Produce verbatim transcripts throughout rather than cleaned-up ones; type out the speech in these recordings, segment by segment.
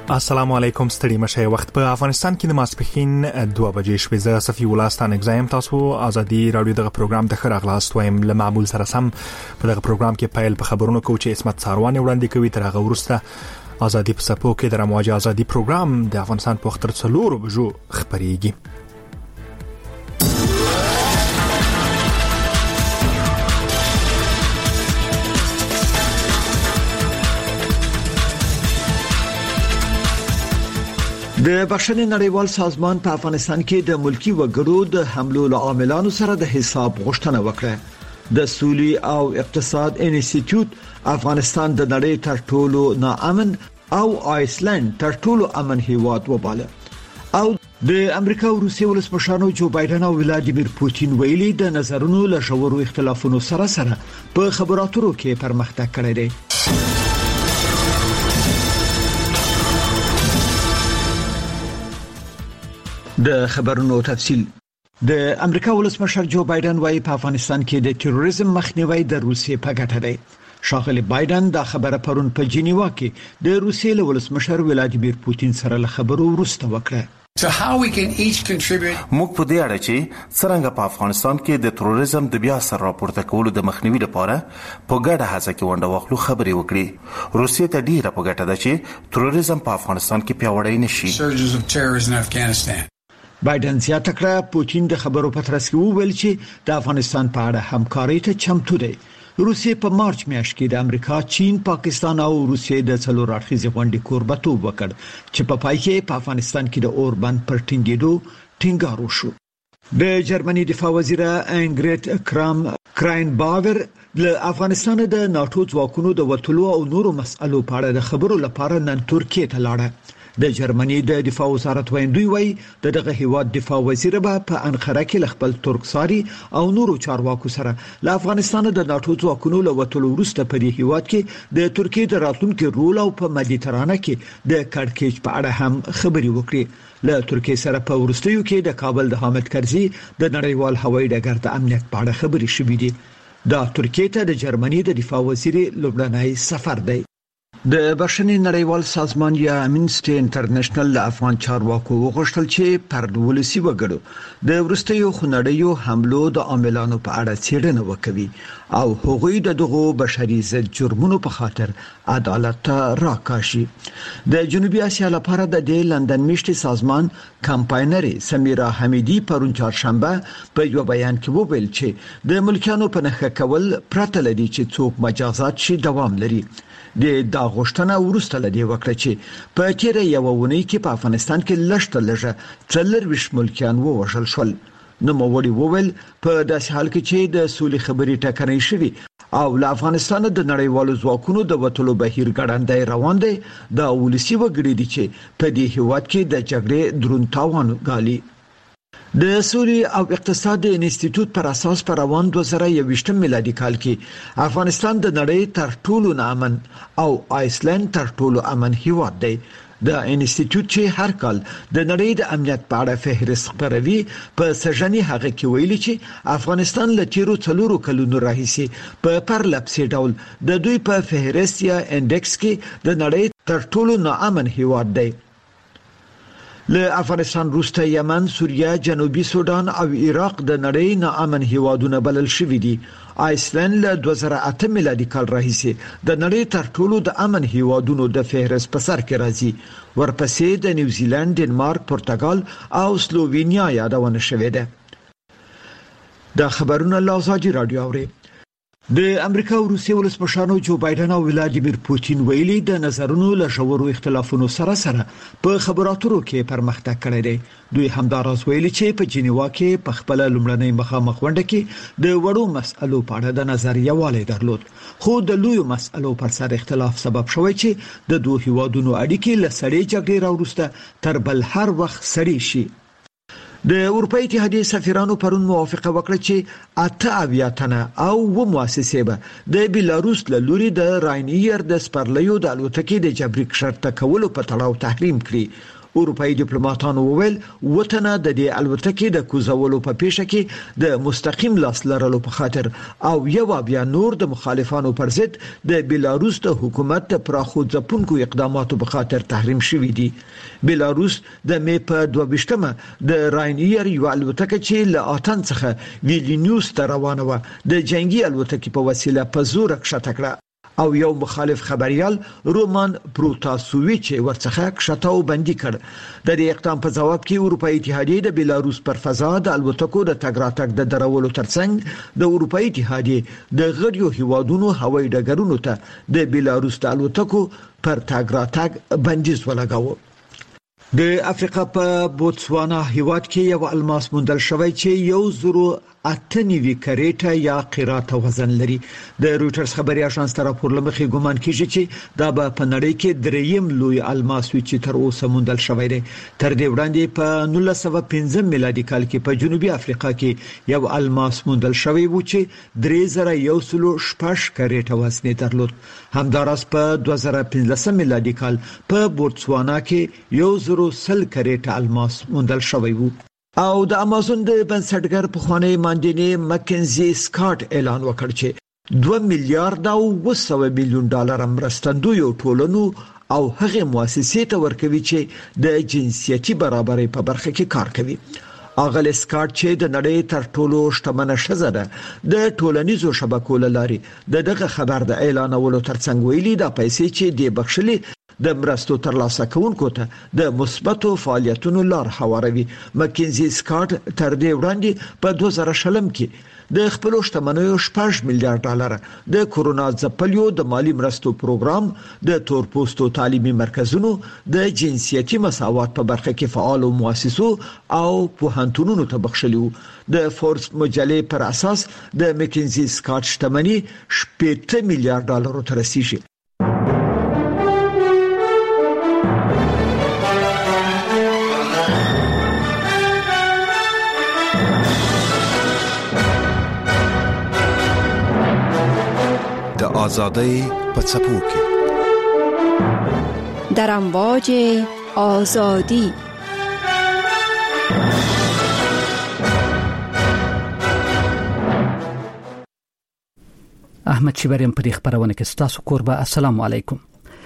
السلام علیکم ستړي مشه وخت په افغانستان کې د ماسپخین دوه بجې شوې زه صفي ولستان اگزایم تاسو ازادي رادیو دغه پروګرام د خیر اغلاست وایم له معمول سره سم په دغه پروګرام کې پایل په خبرونو کو چې اسمت ساروان وړاندې کوي تر هغه ورسته ازادي په سپو کې د رمواج ازادي پروګرام د افغانستان په وخت څلور بجو خبريږي. د بشري نړیوال سازمان په افغانستان کې د ملکی وګړو د حملو له عاملانو سره د حساب غوښتنه وکړه. د سولي او اقتصاد انسټیټیوټ افغانستان د نړۍ تر ټولو ناامن او آیسلند تر ټولو امن هیواد وباله. او د امریکا او روسیې ولسمشرانو جو بایدن او ولادیمیر پوتین ویلي د نظرونو له ژورو اختلافونو سره سره په خبرو اترو کې پرمختګ کړی دی. د خبرونو تفصیل. د امریکا ولسمشر جو بایدن وايي په افغانستان کې د تروریزم مخنیوي د روسیې په ګټه دی. شاغلی بایدن دا خبره پرون په جنیوا کې د روسیې ولسمشر ولادیمیر پوتین سره له خبرو وروسته وکړه. So how we can each contribute موږ په دې اړه چې څنګه په افغانستان کې د تروریزم د بیا سر راپورته کولو د مخنیوي لپاره په ګډه هڅه کې ونډه واخلو خبرې وکړي. روسیې ته ډیره په ګټه ده چې تروریزم په افغانستان کې پیاوړی نشي. surges of terrorism in Afghanistan. بایدن زیاته کړه پوتین د خبرو په ترڅ کې وویل چې د افغانستان په اړه همکاري ته چمتو دی. روسیې په مارچ میاشت کې د امریکا، چین، پاکستان او روسیې د څلور اړخیزې غونډې کوربتوب وکړ چې په پای کې په افغانستان کې د اوربند پر ټینګېدو ټینګار وشو. د جرمني دفاع وزیر انګریټ کرام کراین باور له افغانستان د ناتو ځواکونو د وټلو او نورو مسألو په اړه د خبرو لپاره نن ترکیه ته لاړه. د جرمني د دفاع وزارت ویندوی وای د دغه هیواد دفاع وزیر به په انقره کې خپل ترکساري او نورو چارواکو سره له افغانستان د ناتو ځواکونو له وټلو وروسته په دې هیواد کې د ترکیه د راتلونکو رول او په مدیترانه کې د کړکېچ په اړه هم خبري وکړي. له ترکیه سره په ورستیو کې د کابل د حامد کرزي د نړیوال هوایي ډګر د امنیت په اړه خبري شوې دي. دا ترکیه ته د جرمني د دفاع وزیر لوبلنای سفر دی. د بشري نړیوال سازمان یا امنسټي انټرنیشنل له افغان چارواکو وغوښتل چې پر ولسی وګړو د ورستیو خنړیو حملو د عاملانو په اړه څېړنه وکړي او هغوی د دغو بشري ضد جرمونو په خاطر عدالت ته راکاشي. د جنوبي اسیا لپاره د دې لندن میشتي سازمان کمپاینري سمیرا حمیدی پرون چهارشنبه په یو بیان کې وویل چې د ملکانو په نخښه کول پرته لدی چې څوک مجازات شي دوام لري. د دا غوښتنه ورسته لدی وکړه چې په تیره یو ونی کې په افغانستان کې لشته لږه څلور ویش ملکیان ووژل شول. نو موړي وویل په داسې حال کې چې د سولې خبرې ټاکنې شوي او له افغانستان د نړیوالو ځواکونو د وټلو بهیر ګړندای روان دی، دا ولسی وګړي دي چې په دې هیواد کې د جګړې درون تاوان غالي. د سولي او اقتصاد انسټیټیوټ پر اساس پر روان دوه زره یوویشت میلادي کال کې افغانستان د نړۍ تر ټولو نامن او آیسلند تر ټولو امن هیواد دی. د انسټیټیوټ چې هر کال د نړۍ د امنیت په اړه فهرست خپروي په سژنې هغه کې ویلي چې افغانستان له تیرو څلورو کلونو راهیسې په پرلپسې ډول د دوی په فهرست یا انډکس کې د نړۍ تر ټولو ناامن هیواد دی. له افغانستان وروسته یمن، سوریه، جنوبي سودان او عراق د نړۍ ناامن هیوادونه بلل شوي دي. آیسلند له دوه زره اته میلادي کال راهیسې د نړۍ تر ټولو د امن هیوادونو د فهرست په سر کې راځي. ورپسې د نیوزیلند، ډنمارک، پرتګال او سلووینیا یادونه شوې ده. دا خبرونه له ازادي رادیو اوري. د امریکا او روسیې ولسمشرانو جو بایدن او ولادیمیر پوتین ویلي د نظرونو له ژورو اختلافونو سره سره په خبرو اترو کې پرمختګ کړی دی. دوی همداراز ویلي چې په جنیوا کې په خپل لومړنۍ مخامخ غونډه کې د وړو مسألو په اړه د نظر یووالی درلود، خو د لویو مسألو پر سر اختلاف سبب شوی چې د دوه هیوادونو اړیکې له سړې جګړې راوروسته تر بل هر وخت سړې شي. د اروپای اتحادیې سفیرانو پرون موافقه وکړه چې اته اویا تنه او و مؤسسې به د بیلاروس له لوري د راینیر د سپرلیو د الوتکې د جبري کښته کولو په تړاو تحریم کړي. اروپאי ډیپلوماټانو وویل وطن د دې الوتکې د کوزولو په پیښه کې د مستقیم لاس لرلو په خاطر او یو بیا نور د مخالفانو پر ضد د بیلاروس د حکومت د پراخو ځپونکو اقداماتو په خاطر تحریم شوی دی. بیلاروس د می په دوه ویشتمه د راینیر یو الوتکه چې له آتن څخه ویلنیوس ته روانه و د جنگي الوتکې په وسیله په زور کښته کړه او یو مخالف خبريال رومان پروتاسوویچ ورڅخه کښته بندي کړ. د دې اقدام په جواب کې اروپאי اتحادیه د بیلاروس پر فضا د الوتکو د تګ راتګ د درولو ترڅنګ د اروپאי اتحادیه د غړیو هیوادونو هوایي ډګرونو ته د بیلاروس د الوتکو پر تګ راتګ بندیز ولګاوه. د افریقا په بوتسوانا هیواد کې یو الماس موندل شوی چې یو زرو اتنوي کریټه یا قرات وزن لري. د رويټرز خبري اژانس تر راپور لمخې ګومان کیږي چې دا به په نړۍ کې دریم لوی الماس وي چې تر اوسه موندل شوی دی. تر دې وړاندې په نولس سوه پنځه میلادي کال کې په جنوبي افریقا کې یو الماس موندل شوی و چې درې زره یو سلو شپږ کریټه وزن درلود. همداراز په دوه زره پنځلسم میلادي کال په بوتسوانا کې یو زرو سل کریټه الماس موندل شوی و. او د امازون د بنسټګر په خوانی ماندینی مکنزي سکاټ اعلان وکړ چې دوه میلیارډ او دوه سوه میلیون ډالر مرستندوی ټولنو او هغه مؤسسې ته ورکوي چې د جنسيتي برابرۍ په برخه کې کار کوي. اغل سکاټ چې د نړۍ تر ټولو شتمنه ښځه ده د ټولنیزو شبکو لاري د دغه خبر د اعلانولو ترڅنګ ویلي د پیسې چې د بخښلې د مرستو ترلاسه کوونکو ته د مثبتو فعالیتونو لار هواروي. مکنزي سکاټ تر دې وړاندې په دوه زره شلم کې د خپل شتمنیو شپږ میلیارډ ډالر د کورونا ځپلیو د مالی مرستو پروګرام د تورپوستو تعلیمي مرکزونو د جنسيتي مساوات په برخه کې فعال مؤسسو او پوهنتونونو ته بخښلیو. د فوربس مجلې پر اساس د مکنزي سکاټ شتمنۍ شپږ میلیارډ ډالر ته رسیدي. آزادی په څپو کې در امواج آزادی احمد شیبریم په خبرونه کې ستاسو قربا. السلام علیکم.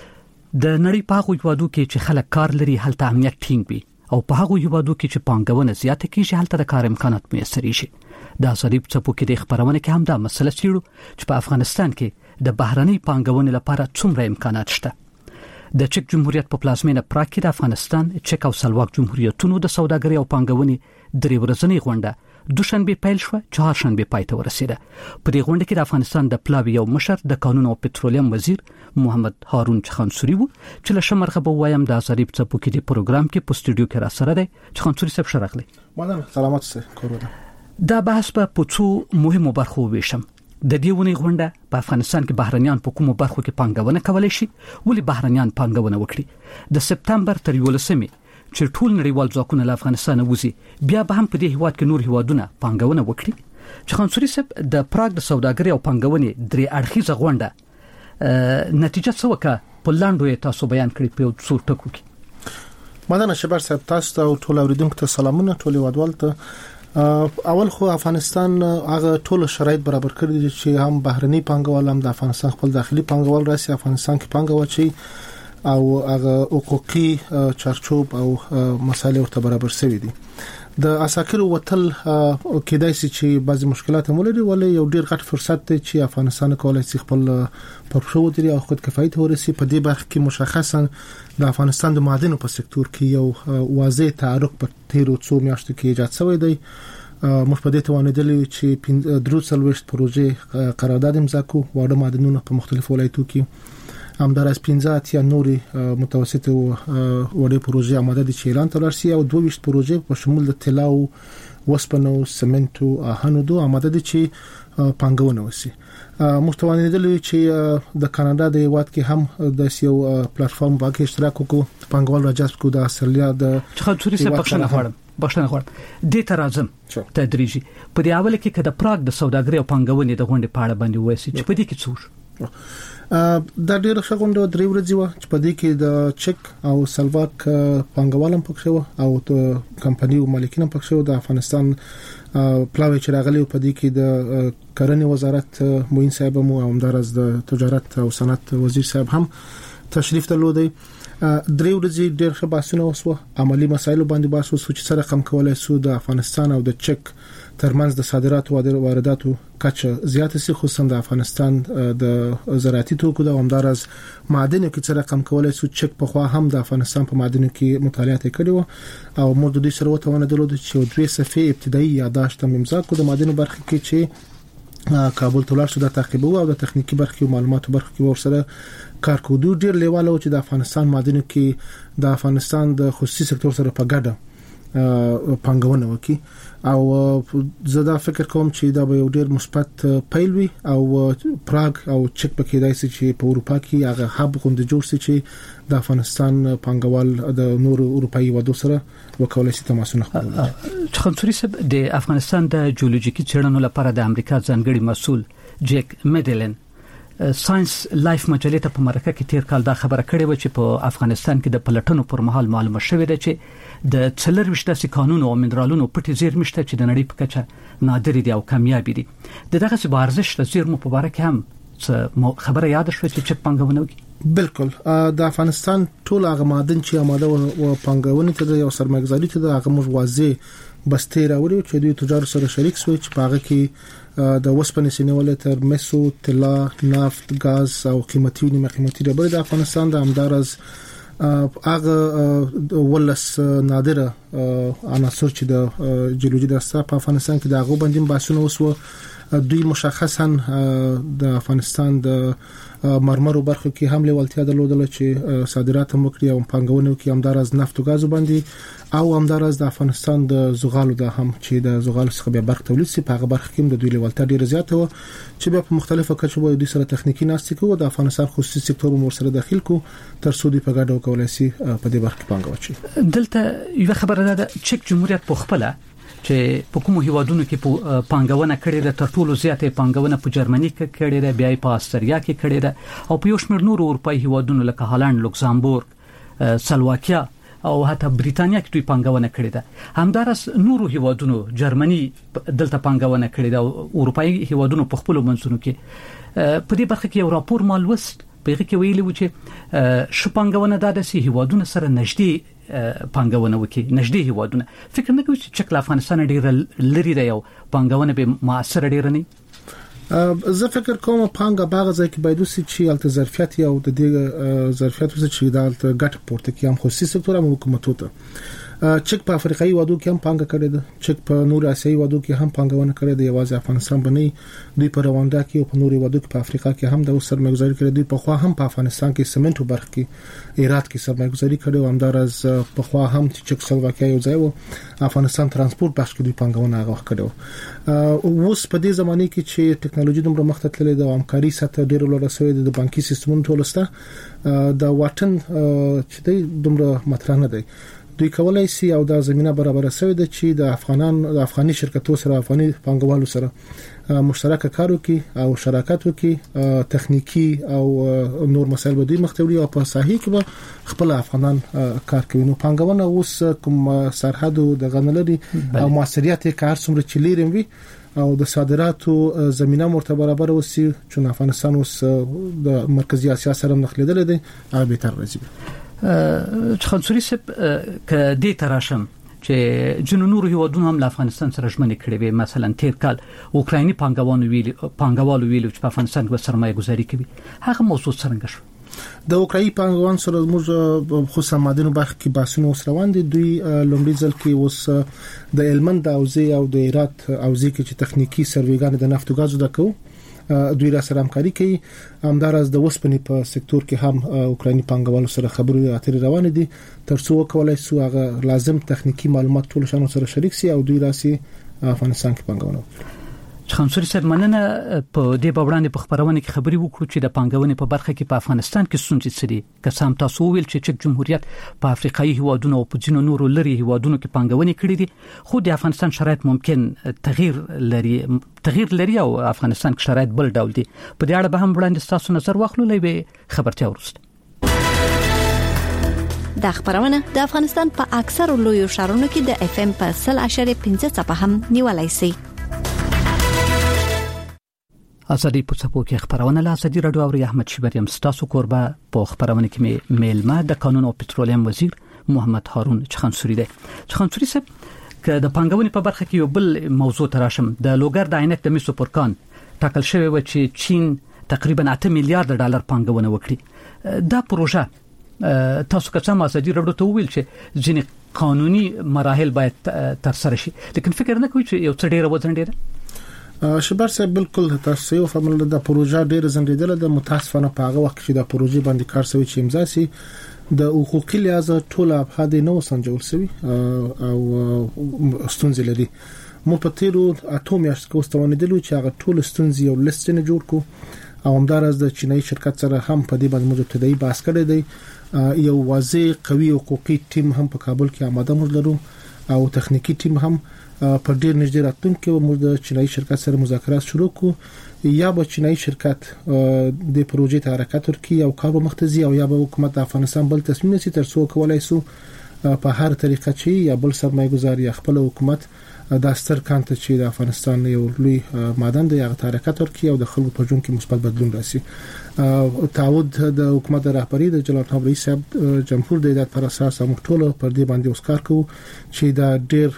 د نړۍ په هغه هیوادو کې چې خلک کار لري هلته امنیت ټینګ وي او په هغه هیوادو کې چې پانګونه زیاته کیږي هلته د کار امکانات میسر شي. د آزادی په څپو کې د خبرونه کې هم دا مسله چیرو چې په افغانستان کې د بهرنۍ پانګونې لپاره څومره امکانات شته. د چک جمهوریت په پلازمینه پراګ کې د افغانستان چک او سلواک جمهوریتونو د سوداګرۍ او پانګونې درې ورځنۍ غونډه دوشنبه پیل شو، چهارشنبه پای ته ورسیده. په دې غونډه کې د افغانستان د پلاوی یو مشر د قانون او پټرولیم وزیر محمد هارون چخانسوري وو چې له شمرغه به وایم د آزادی په څپو کې د پروګرام کې په سټوډیو کې را سره دی. چخانسوري صاحب شرغلی. مننه. سلامات سه کورونا. دا بحث په پڅو مهمو برخو ویشم. د دې ونې غونډه په افغانستان کې بهرنیان په کومو برخو کې پانګونه کولای شي، ولې بهرنیان پانګونه وکړي. د سپتمبر تر یولسمې چې ټول نړیوال ځواکونه له افغانستان وځي بیا به هم په دې هیواد کې نور هیوادونه پانګونه وکړي. چې خانسوري صاحب د پراګ د سوداګرۍ او پانګونې درې اړخیزه غونډه نتیجه څه وکړه په لاندو یې تاسو بیان کړی په څو ټکو کې. مننه شبر صاحب. تاسو ته ټول اوریدونکو ته سلامونه. ټول هیوادوال ته اول خو افغانستان هغه ټول شرایط برابر کړی دي چې هم بهرني پانګوال هم د افغانستان خپل داخلي پانګوال راسي افغانستان کې پانګوال شي او هغه حقوقي چارچوب او مسایل ورته برابر شوی دي. د اساکر وتل کېدای شي چې بعضی مشکلات هم ولري، ولې یو ډیر غټ فرصت دی چې افغانستان کولای شي خپل پرشو دري او خود کفایت ورسي. په دې برخه کې مشخصا د افغانستان د معادنو په سکتور کې یو واضح تعرق په تیرو څو میاشتو کې ایجاد شوی دی. موږ په دې توانیدل چې دروڅلويشت پروژې قرارداد امضا کو، واړه معدنونه په مختلفو ولایتونو کې همدارس پنځه اتیا نوري متوسط او وړي پروژې آماده دي چې اعلان تلرسي او دوه ویشت پروژې په شمول د طلا او وسپنو سمنټو هنودو آماده دي چې پانګونه وسی. مستوانیدل چې د کاناډا د هیواد کې هم د یو پلیټفارم باندې اشتراک وکړو پانګوال راجذب کو د استرالیا د خاطري څخه بخښنه غواړم بخښنه غواړم د ترازم تدریجي په دی اول کې کده پراګ د سوداګرۍ او پانګونې د غونډې په اړه باندې وایي چې په دې کې څه دا ډېر ښه درې ورځې و چې په دې کې د چک او سلواک پانګوالم پکښې و او د کمپنۍ او مالکین پکښې و. د افغانستان پلاوی چې راغلی په دې کې د کرنې وزارت موین صاحب مو او همدارس د تجارت او صنعت وزیر صاحب هم تشریف درلودي. درې ورځې ډېر ښه بحثونه وسو، عملی مسایل باندې بحث وسو چې سره کم کولای سو د افغانستان او د چک ترمنځ د صادراتو او وارداتو کچه زیاته سي، خصوصا د افغانستان د زراعتي توکو د همدارس معادنو کې سره کم کولای سو. چک په خوا هم د افغانستان په معادنو کې مطالعات کړي او موږ د دې سره وتاونه درلود چې دوه صفحې ابتدایي یاداشت هم امضا کړو د معادنو برخه کې چې کابل ته لاړ شو د تعقیب او د تخنیکی برخې او معلوماتو برخه کې ورسره کار کوو. ډېر لیواله چې د افغانستان معادنو کې د افغانستان د خصوصي سکتور سره په ګډه پانګونه وکړي او زه دا فکر کوم چې دا به یو ډېر مثبت پیل وي او پراګ او چک پکې دای شي چې په اروپا کې هغه هب غوند جوړ شي چې د افغانستان پانګوال د نور اروپאי ودو سره وکولای شي تماسونه خپل. خنصوري صاحب د افغانستان د جیولوژیکي څېړنو لپاره د امریکا ځانګړي مسؤل جیک میډلن ساينس لایف مجلې ته په مرکه کې تیر کال دا خبره کړې و چې په افغانستان کې د پلټنو پر مهال معلومه شوې ده چې د څلور وشته کانونو او منرالونو پټې زیرمې شته چې د نړۍ په کچه نادر دي او کمیاب دي. د دغه څه بارزش د زیرمو په اړه کې هم خبره یاد شوه چې چک پانګونه وکړي. بالکل د افغانستان ټول هغه معدن چې آماده او پانګونه ته یو سرمایه‌ګذاري ته د هغه موازی بسته راوړي چې دوی تجارت سره شریک شوي چې په هغه کې د وسپنې سینول تر مسو، طلا، نفت، غاز او قیمتي نیمه قیمتي ډبرې د افغانستان د همدارز هغه ولس نادره عناصر چې د جیولوژي درسه په افغانستان کې د هغه باندې بحثونه وسو. دوی مشخصا د افغانستان د مرمرو برخه کې هم لیوالتیا درلودله چې صادرات هم وکړي او پانګونه وکړي، همدارز نفت او غاز باندې او همدارز د افغانستان د زغالو د هم چې د زغالو څخه بیا برخه تولید سي په هغه برخه کې د دوی لیوالتیا ډیره زیاته و چې بیا په مختلفو کچو باندې د سره تخنیکی ناستې کوو د افغانستان خصوصي سکتور مور سره داخل کو تر څو د په ګډه وکولای شي په دې برخه کې پانګونه وکړي. دلته یو خبره ده چک جمهوریت په خپل چې په کومو هیوادونو کې پانګونه کړې ده، تر ټولو زیاته پانګونه په جرمني کې کړې ده، بیا په استرالیا کې کړې ده او په یو شمېر نور اروپאי هیوادونو لکه هالند، لوکزامبورګ، سلواکیا او حتی بریتانیا کې دوی پانګونه کړې ده. همدارس نورو هیوادونو جرمني دلته پانګونه کړې ده او اروپאי هیوادونو په خپل منځونو کې په دې برخه کې یو راپور مالوست په هغه کې ویلي و چې شپانګونه د داسې هیوادونو سره نږدې پانګونه وکړي، نږدې هیوادونه. فکر نه کوي چې چک افغانستان ډیر لري دی او پانګونه به موثر ډیر نه. زه فکر کوم پانګه باغ ځای کې باید وسي چې الته ظرفیت او د دې ظرفیت وسي چې د ګټ پورته کې هم خصوصي سکتور هم حکومتو ته چک په افریقایي وادو کې هم پانګه کړې ده، چک په نور آسیایي وادو کې هم پانګونه کړې ده، یوازې افغانستان باندې دوی په رواندا کې او په نور وادو کې په افریقا کې هم د سرمایه‌ګذاري کړې دي. په خوا هم په افغانستان کې سیمنټو برخه کې ایرات کې سرمایه‌ګذاري کړې او همدارز په خوا هم چې چک سلواکیا یو ځای و افغانستان ترانسپورت بخش کې دوی پانګونه هغه کړو. اوس په دې زمانه کې چې ټکنالوژي دومره مخ ته تللې ده او همکاري سطح ډېر لوړه شوې ده، د بانکي سیستمونو ټولسته د واټن چې دومره مطرح نه دی، دوی کولای شي او دا زمينه برابر شوې ده چې د افغانان د افغاني شرکتونو سره افغاني پانګوالو سره مشترک کار وکړي او شراکت وکړي، تخنیکی او نور مسایل به دوی مختوي او په ساحه کې به خپل افغانان کار کوي. نو پانګونه اوس کوم سرحد د غنلري او موثریت کار څومره چلیرم وي او د صادراتو زمينه مرتبه برابر وسی چې افغانستان اوس د مرکزی اسیا سره مخلیدل دي هغه به تر راځي. خنصوري صاحب ک دې تراشم چې جنونور هیوادونه هم له افغانستان سره ژمنې کړې وي، مثلا تیر کال اوکرایني پانګوالو ویل پانګوالو ویل چې په افغانستان کې سرمایه گذاري کوي، هغه موضوع څنګه شو؟ د اوکرایني پانګوان سره موږ خصوصا مادنو برخه کې بحثونه اوس روان دي. دوی لومړي ځل کې اوس د هلمند اوزي او د هرات اوزي کې چې تخنیکی سرویګان د نفت او غازو دکو دوی را سره همکاري کوي. همدارس د وسپنې په سکتور کې هم اوکرایني پانګوالو سره خبرې اترې روان دي تر څو کولای شي هغه لازم تخنیکی معلومات ټول شانو سره شریک شي او دوی راسي افغانستان کې پانګونه. خنصوري صاحب مننه په دې بوړاندې په خبرونه کې خبري وکړو چې د پانګونې په برخه کې په افغانستان کې ستونزې څه دي که سم تاسو ویل چې چک جمهوریت په افریقایي هیوادونو او په ځینو نورو لري هیوادونو کې پانګونې کړې دي خو د افغانستان شرایط ممکن تغییر لري تغییر لري او افغانستان کې شرایط بل ډول دي په دې اړه به هم وړاندې تاسو نظر واخلو لې خبرتیا ورسته د خبرونه د افغانستان په اکثر لویو ښارونو کې د اف ام په صل عشره پنځه څپه هم نیولای شي. ازادي په څپو کې خبرونه له ازادي رادیو او احمد شبریم ستاسو کوربه په خبرونه کې میلمه د قانون او پټرولیم وزیر محمد هارون چخانسوري دی. چخانسوري صاحب که د پانګونې په برخه کې یو بل موضوع تراشم د لوګر د عینک د میسو پرکان ټاکل شوی و چې چین تقریبا اته میلیارډ ډالر پانګونه وکړي. دا پروژه تاسو که څنګه ازادي رادیو ته ویل چې ځینې قانوني مراحل باید تر سره شي لیکن فکر نه کوي چې یو څه ډیر وځنډي ده. شبر صاحب بالکل تاسو یو فهمل د پروژه ډیر زنډیدل د متاسفانه په هغه وخت چې د پروژې باندې کار شوی چې امضا سي د حقوقي لحاظ ټول ابعاد نو سنجول شوی او ستونزې لري. مو په تیرو اته میاشتې کې واستوندلو چې هغه ټول ستونزې یو لیست نه جوړ کو او همدارس د چینایي شرکت سره هم په دې باندې موږ ابتدایي بحث کړی دی. یو واضح قوي حقوقي ټیم هم په کابل کې آماده موږ لرو او تخنیکی ټیم هم په ډیر نږدې راتلونکي موږ د چینایي شرکت سره مذاکرات شروع کو یا به چینایي شرکت د پروژې ته حرکت ورکړي او کار مختزي او یا به حکومت د افغانستان بل تصمیم نسی تر څو کولای سو په هر طریقه چې یا بل سرمایه‌ګزار یا خپل حکومت د ستر کانت چې د افغانستان یو لوی معدن دی هغه حرکت ورکړي او د خلکو په ژوند کې مثبت بدلون راسي. تعهد د حکومت رهبری د جلال طالب رئیس صاحب جمهور د هدایت پر اساس موږ ټول پر دې باندې اوس کار کوو چې دا ډیر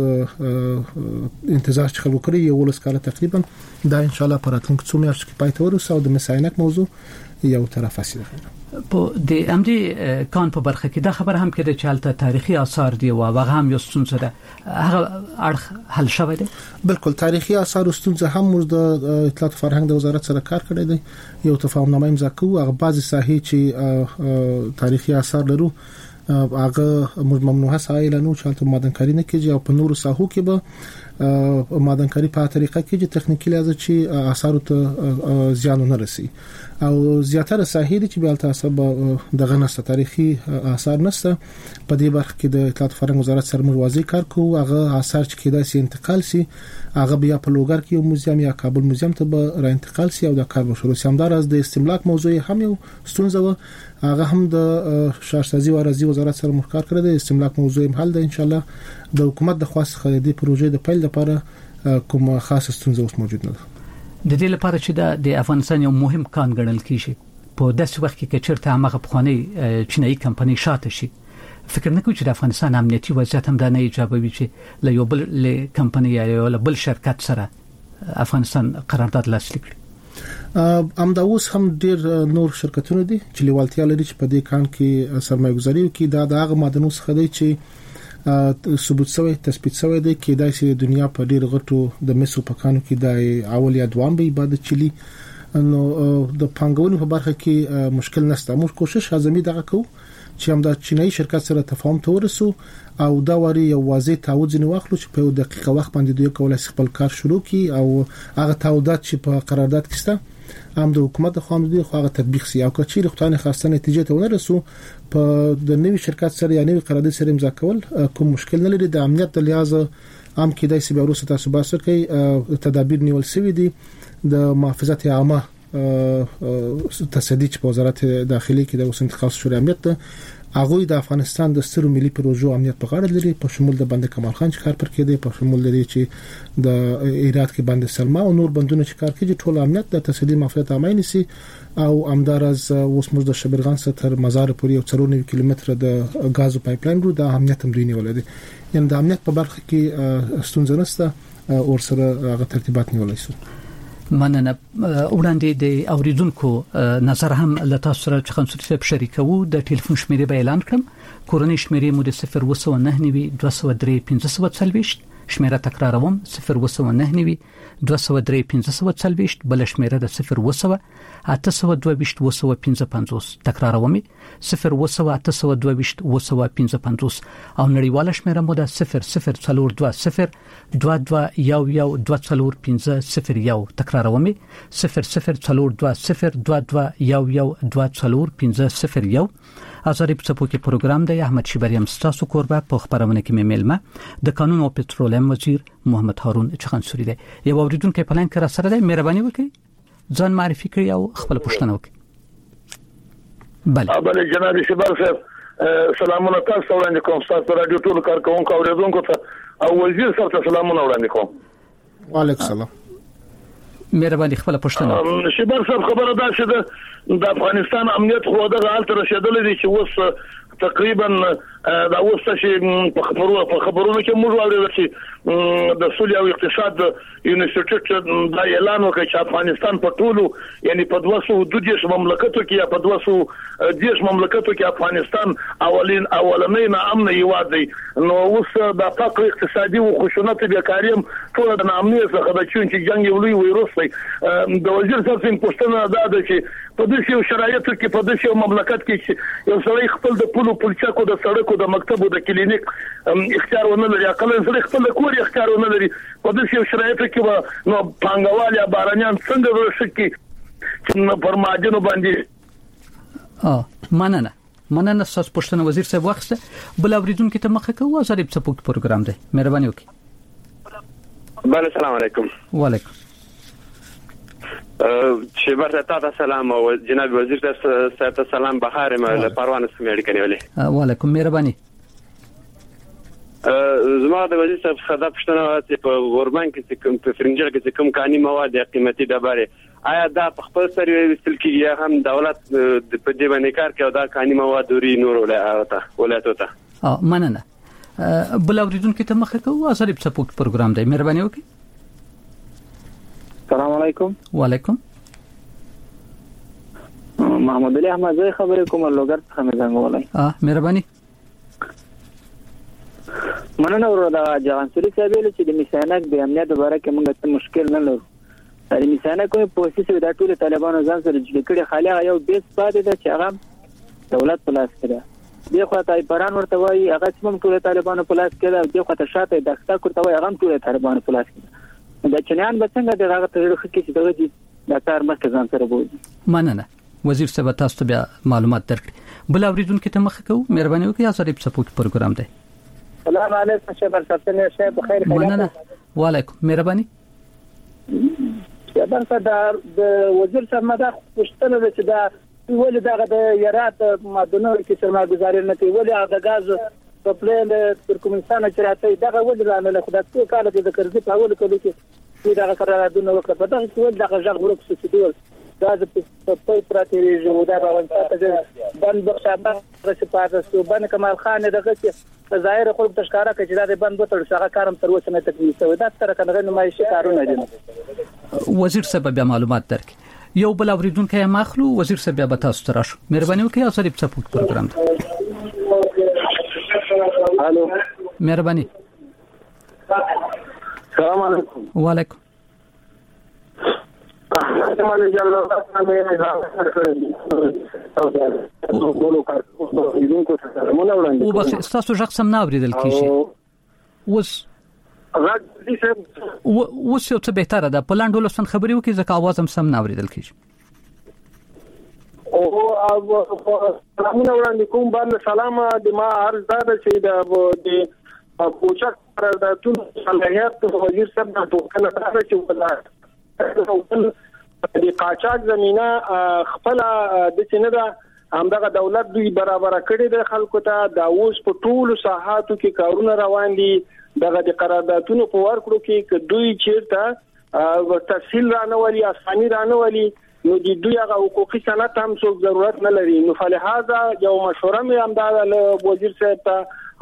وښت انتظار چې خلکو کړی یو ولسکاله تقریبا دا ان شاء الله پر اتلونکو څو میاشتې کې پای ته ورسو او د مساینک موضوع یو طرف اساسي په د امدي کان په برخه کې دا خبر هم کړي چې حالت تاریخي آثار دی او هغه هم یو ستونزه ده هغه اړه حل شوی دی. بالکل تاریخي آثار ستونزه هم موږ د اطلاعات فرهنګ د وزارت سره کار کړی دی یو تفاهمنامه امضا کوو هغه بعضی ساحې چې تاریخي آثار لرو هغه ممنوعه سایل نو چې مادنکاری نه کیږي او په نورو ساحو کې به مادنکاری په طریقه کې چې تخنیکی لازم چې آثار ته زیان نه رسي او زیاتره ساحې چې بل تاسو دغه نسته تاریخي آثار نسته په دې برخه کې د اطلاعات فرهنګ وزارت سره موازی کار کوو هغه آثار چې کېدای شي انتقال سي هغه بیا په لوګر کې یو موزیم یا کابل موزیم ته به را انتقال سي او د کار بشرو سمدار از د استملاک موضوع هم یو ستونزه و هغه هم د شهرسازي او ارضي وزارت سره مخکار کړی د استملاک موضوع هم حل ده ان شاء الله د حکومت د خاص خریدي پروژې د پیل لپاره کوم خاص ستونزه اوس موجود نه ده. د دې لپاره چې د افغانستان یو مهم کان ګڼل کیږي په داسې وخت کې چې چیرته هغه پخوانی چینایي کمپنی شاته شي فکر نه کوي چې د افغانستان امنیتي وضعیت هم د نه ایجابوي چې له یو بل کمپنی یا یو بل شرکت سره افغانستان قرارداد لاسلیک کړي. ام دا اوس هم ډیر نور شرکتونه دي چې لیوالتیا لري چې په دې کان کې سرمایه‌ګزاري وکړي دا د هغه معدنونو څخه دی چې ثبوت شوی تثبیت شوی دی کې دای چې دنیا په ډیر غټو د مسو پکانو کې د اول یا دوام به عبادت چلی نو د پنګونې په برخه کې مشکل نشته. موږ کوشش لازمي دغه کوو چې هم د چینایي شرکت سره تفاهم ته ورسو او دا وری یو واضح تعهد نه واخلو چې په یو دقیقه وخت باندې دوی کولای شي خپل کار شروع کړي او هغه تعهدات چې په قرارداد کې شته هم د حکومت خو دوی خو هغه تطبیق سي او کچې رښتانه خاصه نتیجه ته ورسو په د نوي شرکت سره یا نوي قرارداد سره امضا کول کوم مشکل نه لري. د امنیت د لحاظ هم کې دای سي به وروسته تاسو باسه کوي تدابیر نیول شوی دي د محافظت عامه تصدیق په وزارت داخلي کې د وسنت خاص شورا امنیت هغه د افغانستان د سترو ملي پروژو امنیت په غاړه لري په شمول د بند کمال خان چې کار پر کېده په شمول لري چې د ایرات کې بند سلما او نور بندونه چې کار کوي ټول امنیت د تصدیق محافظت عامه نيسي او امدار از اوس موږ د شبرغان ستر مزار پورې یو څلور نوي کیلومتر د غازو پایپلاین رو د امنیت هم دوی نیولې دي یعنی د امنیت په برخه کې ستونزه نشته او سره هغه ترتیبات نیولای شي. مننه وړاندې د اوریدونکو نظر هم له تاسو سره چې خنصوري صاحب شریکو د ټلیفون شمیرې به اعلان کړم کورنۍ شمیرې مو د صفر و نه نوي دوه سوه درې پنځه سوه څلوېښت شمیره تکراروم صفر وسو نه نوي دوه سوه درې پنځه سوه څلوېښت بل شمیره د صفر وسو اته سوه دوه ویشت وسو پنځه پنځوس تکراروم صفر وسو اته سوه دوه ویشت وسو پنځه پنځوس او نړیواله شمیره مو د صفر صفر څلور دوه صفر دوه دوه یو یو دوه څلور پنځه صفر یو تکراروم صفر صفر څلور دوه صفر دوه دوه یو یو دوه څلور پنځه صفر یو ازاري په څپو کې پروګرام دی احمد شیبریم ستاسو کوربه په خبرونه کې میملمه د قانون او پټرولیم وزیر محمد هارون چخانسوري دی یو اوریدونکو په لاین کې را سره دی مهرباني وکړئ ځان معرفي کړئ او خپل پوښتنه وکړئ بله بله جناب شیبر صاحب سلامونه تاسو وړاندې کوم تاسو رادیو ټول کارکونکو اوریدونکو ته او وزیر صاحب ته سلامونه وړاندې کوم وعلیکم السلام مهرباني خپل پوښتنه شیبر صاحب خبره ده چې د افغانستان امنیت خو د حالت رسیدلې دي چې وس تقریبا دا اوس چې په خبرو په خبرونو کې موږ اورېدل چې د سولې او اقتصاد یونیورسيټي دا اعلان وکړ چې افغانستان په ټولو یعنی په دوه سوه دوه دیش مملکتو کې یا په دوه سوه دیش مملکتو کې افغانستان اولین اولنۍ ناامن هیواد دی نو اوس د فقر اقتصادي او خشونت بیکاري ټول د ناامنۍ څخه د چون چې جنگ یو لوی وایروس دی د وزیر صاحب څنګه پوښتنه ده چې په دې شرایطو کې په دې مملکت کې یو سړی خپل د پولو پلچکو د سړکو د مکتبو د کلینیک اختیار ونه لري اقل سړی خپل کور اختیار ونه لري په دې شرایطو کې نو پانګوال یا بارانيان څنګه ورشکي چې پر ماجنو باندې اه مننه مننه تاسو پوښتنه وزیر صاحب واخسته بل اوریدونکو ته مخه کوو ازاري په سپوک پروګرام دی مهرباني وکړئ بله السلام علیکم وعلیکم شیبر ته سلام او جناب وزیر ته سلام بهار مله پروانه سمېړ کنيولې وعلیکم مهرباني زما د وزیر صاحب خدا پښتنه چې په ورمان کې کوم په فرنجل کې کوم کاني مواد قیمتي ډبره آیا دا په خپل سره وستل کېږي هم دولت په دې باندې کار کوي دا کاني مواد لري نور ولایتو ته اه مننه بل اوریدونکو ته مخه کوو ازاري په سپوک پروګرام دی مهرباني وکړئ السلام علیکم وعلیکم محمد علي احمد زوی خبرې کوم لوګر څخه مې زنګولای اه مهرباني مننه ورته جهانسوري صاحب له چې د میسانک د امنیت لپاره کې موږ ته مشکل نه لرو د میسانک کوم پوسټ د ټول طالبانو ځان سره جوړ کړي خالي یو بیس پاتې ده چې هغه دولت په لاس کې ده دی خو ته پران ورته وایي هغه سم ټول طالبانو په لاس کې ده دی خو ته شاته د ښتا کوته وایي هغه ټول طالبانو په لاس کې ده د چنان به څنګه دغه تغیر خو کې چې دغه دي د کار مخه ځان سره بوزي مننه وزیر صاحب تاسو ته بیا معلومات درکړي بل اوریدونکو ته مخه کوو مهرباني وکړئ ازاري په سپوک پروګرام دی سلام علیکم شبر صاحب څنګه شه بخیر خیر مننه وعلیکم مهرباني شبر صاحب د وزیر صاحب مده پوښتنه ده چې دا ولې دغه د یارات مادونو کې سرمایه‌ګذاري نه کوي ولې هغه غاز په پلان ترکمنستان چې راځي دغه ولې رانه خدای څو کال د قرضې په اول کې چې دغه قراردادونه وکړه په دغه څه دغه ځغ ورک څه دی دا د په پراتې جوړه راوځي بند بخښه چې پاتې بند کمال خان دغه چې ظاهر خلک تشکاره کوي چې دا بند وتر څنګه کارم تر اوسه نه تکمیل شوی دا سره کنه نمایشي کارونه دي وزیر صاحب بیا معلومات درکړي یو بل اوریدونکو یې ماخلو وزیر صاحب بیا تاسو ته راشو مهرباني وکړئ ازاري په سپوک پروګرام الو مهرباني السلام علیکم وعلیکم او بس تاسو ځکه سم نه اوریدل کیږي اوس اوس یو څه بهتره ده په لاندو لسن خبري وکي ځکه आवाज هم سم نه اوریدل کیږي او او سلامونه وړاندې کوم باندې سلام د ما عرض ده چې د پوچک قراردادونو صلاحیت وزیر صاحب د ټوکنه راځي چې ولا د قاچاق زمينه خپل د چنده همدغه دولت دوی برابر کړي د خلکو ته د اوس په ټولو ساحاتو کې کارونه روان دي دغه د قراردادونو په ورکړو کې دوی چیرته تفصیل رانولي اساني رانولي نو د دوی هغه حقوقي سند هم څوک ضرورت نه لري نو فلهذا یو مشوره مې همدا له وزیر صاحب ته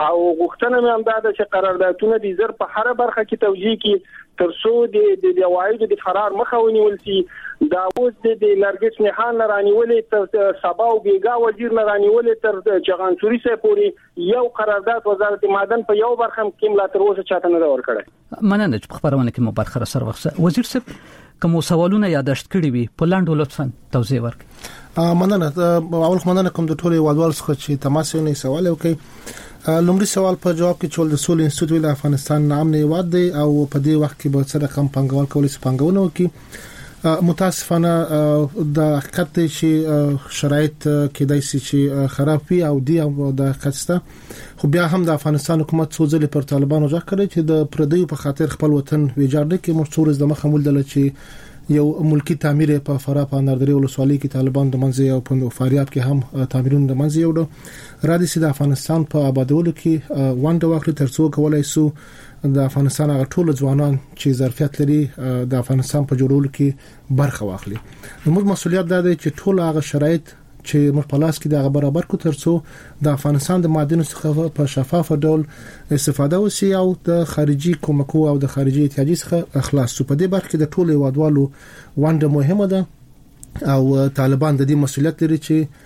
او غوښتنه مې هم دا ده چې قراردادونه د زر په هر برخه کې توجیه کی ترڅو د د عوایدو د فرار مخه ونیول شي. دا اوس د نرګس نهان رانیولې تر سبا او بیګا وزیر رانیولې تر چغانسوري سره پورې یو قرارداد وزارت معدن په یو برخه کې ملا تر اوسه چاته نه ور کړی. مننه چې په خبرونه کې مو برخه سره وخت وزیر صاحب کوم سوالونه یاداشت کړی وي په لاندو لطفا توضیح ورکړئ. مننه اول مننه کوم د ټولو والوال څخه چې تماس یې نه سوال وکړي. لومړی سوال په جواب کې چول د سول انسټیټیوټ د افغانستان نام نه یواد دی او په دې وخت کې به سره کم پنګوال کولای شي پنګونه وکړي. متاسفانه د حقیقت چې شرایط کې دای شي چې خراب وي او دی د حقیقت خو بیا هم د افغانستان حکومت سوزل پر طالبانو ځکه کړی چې د پردیو په خاطر خپل وطن ویجاړ نه کې مشتورز د مخمول دل چې یو ملکی تعمیر په فرا په نردري ولسوالۍ کې طالبان د منځي او په فاریاب کې هم تعمیرونه د منځي یوړو را دي چې د افغانستان په آبادولو کې وانډه واخلي ترڅو کولای شو د افغانستان هغه ټول ځوانان چې ظرفیت لري د افغانستان په جوړولو کې برخه واخلي. موږ مسؤلیت ده چې ټول هغه شرایط چې موږ په لاس کې د برابر کو ترڅو د افغانستان د معادنو څخه په شفاف ډول استفاده وشي او د خارجي کومکو او د خارجي اتحادیې څخه اخلاص شي. په دې برخه کې د ټولو هیوادوالو ونډه مهمه ده او طالبان د دې مسؤلیت لري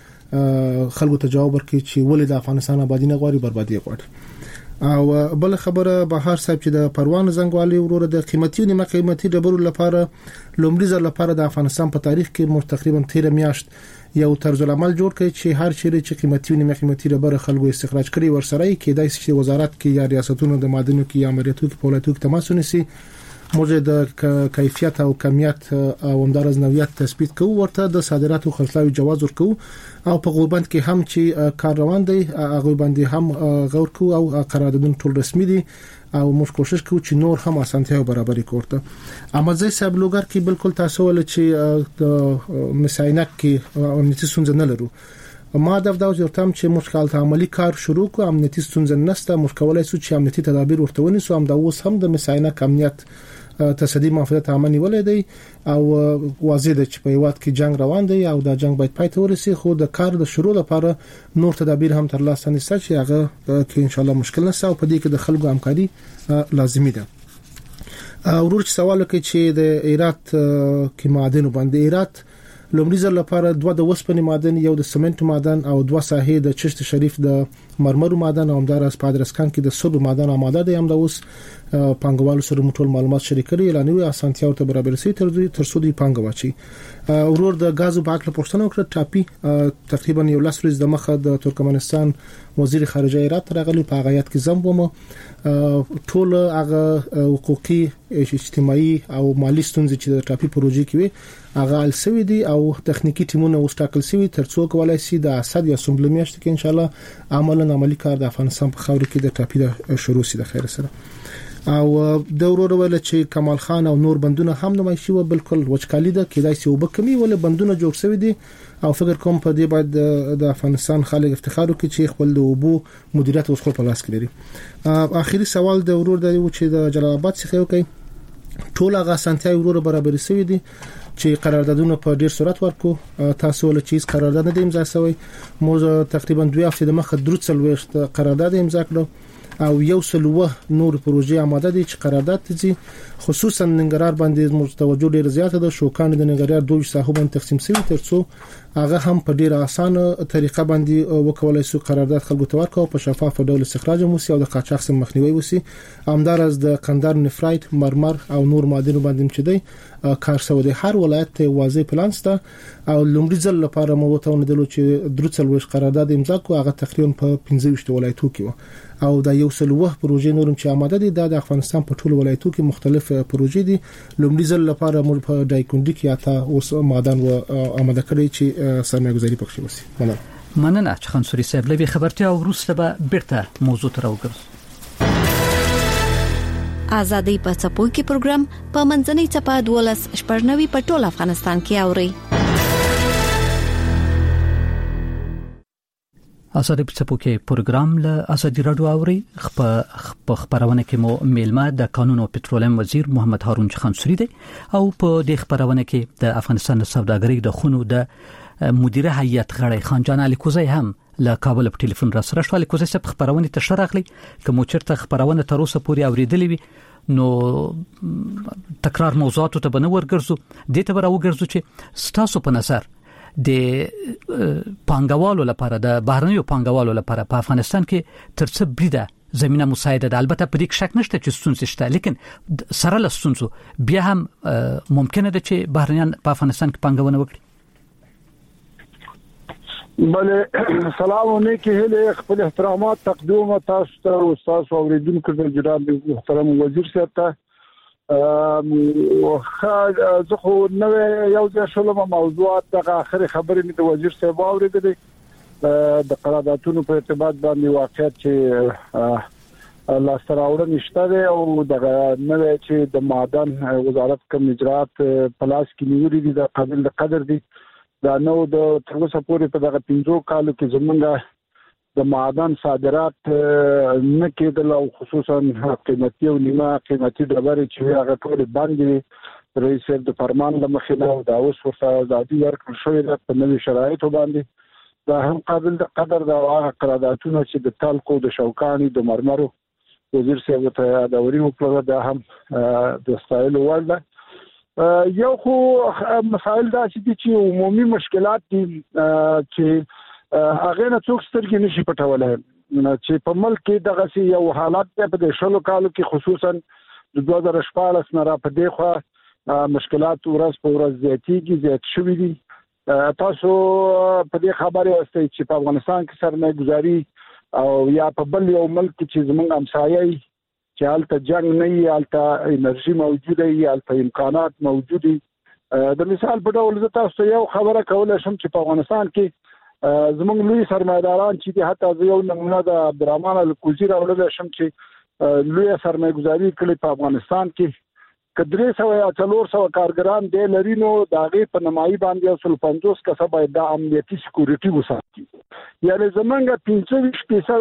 چې خلکو ته جواب ورکړي چې ولې د افغانستان آبادی نه غواړي بربادي غواړي. او بل خبره بهار صاحب چې د پروان زنګوالي وروره د قیمتي او نیمه قیمتي ډبرو لپاره لومړي ځل لپاره د افغانستان په تاریخ کې مر تقریبا تیر میاشت یو طرز العمل جوړ کړي چې هر چیرې چې قیمتي او نیمه قیمتي ډبر خلکو استخراج کړي ورسره کې دای چې وزارت کې یا ریاستونو د معدنونو کې یا امریاتو کې په ولایتو کې تماس ونیسي موږ د کیفیت او کمیت او همدارز نوعیت تثبیت کوو ورته د صادراتو خرڅلاوي جواز ورکو او په غوبند کې هم چې کار روان دی هغه باندې هم غور کو او قراردادونه ټول رسمي دي او موږ کوشش کوو چې نور هم اسانتیا برابرې کوړه. امازي صاحب لوګر کې بالکل تاسو ول چې د مساینک کې امنیتي ستونزې نه لرو. ما د داو یو تام چې مشکل ته عملی کار شروع کو امنیتي ستونزې نشته مشکل سو چې امنیتي تدابیر ورته ونیسو هم د اوس هم د مساینک امنیت تصدی محافظت عامه ولې دی او واضح ده چې په یوات کې جنگ روان دی او دا جنگ باید پای ته ورسي خو د کار د شروع لپاره نور تدابیر هم تر لاسه نشته چې هغه کې ان شاء الله مشکل نشته او په دې کې د خلکو همکاري لازمي ده. ورور چې سوال کوي چې د ایرات کې معادن باندې ایرات لومړي ځل لپاره دوه د وسپنې معدن یو د سمنټ معدن او دوه ساحې د چشت شریف د مرمرو معدن او همدارس پادرسکان کې د سرو معدن آماده دي هم د اوس پنګوالو سره مټول معلومات شریک کړي اعلانوي اسانتیاو ته برابر سي تر تر سودي پنګواچی. ورور د غازو باکله پښتنو کړ ټاپي تقریبا یو لاس ورځ د مخه د ترکمنستان وزیر خارجه ایرات راغلی په غیات کې زمومه ټول هغه حقوقي اجتماعي او مالی ستونزې چې د ټاپي پروژې کې وي هغه السوي دي او تخنیکی ټیمونه وستاکل سوي ترڅو کولای شي د اسد یا سمبل میاشت کې ان شاء الله عملاً عملی کار د افغانستان په خاور کې د ټاپي د شروع سي د خیر سره. او د ورور ول چې کمال خان او نور بندونه هم نمایشي و بالکل وچکالي ده کېدای شي وبکمي ول بندونه جوړ شوی دي او فکر کوم په دې باید د افغانستان خلک افتخار وکړي چې خپل د وبو مدیریت اوس په لاس کې لري. اخیری سوال د ورور دی چې د جلال آباد څخه یو کوي ټول هغه سنتي ورور برابر شوی دي چې قراردادونه په ډیر سرعت ورکو تاسو ول چې قرارداد نه امضا شوی موږ تقریبا دوه هفته د مخه دروڅل وشت قرارداد امضا کړو او یو سلوه نور پروژې آماده دي چې قرارداد تدي خصوصا ننګرهار باندې متوجه ډیر زیاته ده شوکان د ننګرهار دوه صاحبان تقسیم شوی ترڅو هغه هم په ډیر اسانه طریقه باندې وکولای شي قرارداد خلکو ته ورکړي په شفاف ډول استخراج موسی او د قاچاق سم مخنیوي وسی همدارس د قندار نفرایت مرمر او نور معدن باندې چې دی کار سو د هر ولایت ته واضح پلان سته او لومړي ځل لپاره مو ته ندلو چې دروڅل وش قرارداد امضا کو هغه تقریبا په پنځه ولایتو کې او دا یو سلوه پروژې نورم چې آماده دي د افغانستان په ټولو ولایتو کې مختلف پروژې دي لومړي ځل لپاره مو په دایکوندي کې اته اوس معدن و آماده کړی چې سرمایه‌گذاري پکې وسی. مننه مننه چې خنصوري صاحب لوي خبرتیا وروسته به بیرته موضوع ته راوګرځو. ازادي په څپو کې پروګرام په منځنۍ چپه دولس شپږنوي په ټول افغانستان کې اوري. ازادي په څپو کې پروګرام له ازادي رادیو اوري خپ خبرونه کې مو میلمه د قانون او پټرولیم وزیر محمد هارون خنصوري دی او په دې خبرونه کې د افغانستان سوداګرۍ د خونو د مدیره هیئت غړی خان جان علي کوزی هم له کابل په ټلیفون را سره شو. الکوزي صاحب خبرونه ته شرغلي کوم چرته خبرونه تر اوسه پورې اوریدلې وي نو تکرار موضوعات ته بنور ګرځو د ته راو ګرځو چې ستاسو په نظر د پانګوالو لپاره د بهرنیو پانګوالو لپاره په افغانستان کې ترڅه بریده زمينه مساعده ده. البته په دې شک نشته چې ستونزې شته لیکن سره له ستونزو بیا هم ممکنه ده چې بهرنیان په افغانستان کې پانګونه وکړي. بله سلام علیکم له خپل احترامات تقدیم تاسو ته او تاسو اوریدونکو ته جناب محترم وزیر صاحب ته او خا خو نو یو د شلمه موضوعات د اخر خبرې مې د وزیر صاحب اوریدلې د قراردادونو په ارتباط باندې واقعیت چې لا سراوړه نشته او د نو چې د معدن وزارت کوم اجرات پلاس کې نیولې دي د قابل قدر دي دا نو د ترڅو پورې په دغه پنځو کالو کې زمونږ د معدن صادرات نه کېدل او خصوصا قیمتي او نیمه قیمتي ډبرې چې هغه ټول باندې رئیس د فرمان لمخې نه دا اوس ورته ازادي ورکړل شوې ده په نوي شرایطو باندې دا هم قابل د قدر د قراردادونو چې د تالکو د شوکاني د مرمرو وزیر صاحب ته دا وري وکړه دا هم د ستایل وړ ده. یو خو مسائل دا چې عمومي مشکلات دي چې هغه نه څوک سترګې نشي پټولای چې په ملک کې دغه یو حالت په شلو کالو کې خصوصا د دوه هزار شپاړس نه را پدې خو مشکلات ورځ په ورځ زیاتېږي زیات شوي دي. تاسو په دې خبره واستئ چې په افغانستان کې سرمایه‌ګذاري او یا په بل یو ملک چې زموږ همسایه چې حالته جنگ نه وي حالته انرژي موجوده وي حالته امکانات موجودي. د مثال په ډول زه تاسو ته یو خبره کولای شم چې په افغانستان کې زموږ لوی سرمایداران چې د حتی یو نمونه د عبدالرحمن الکوزي راوړل شم چې لوی سرمایه‌ګذاري کړي په افغانستان کې کدرې سو یا څلور سو کارګران د لرینو داغه په نمایي باندې اصل پنځوس کسه باید د امنیتي سکیورټي وساتي. یعنی زمونږ پنځه فیصد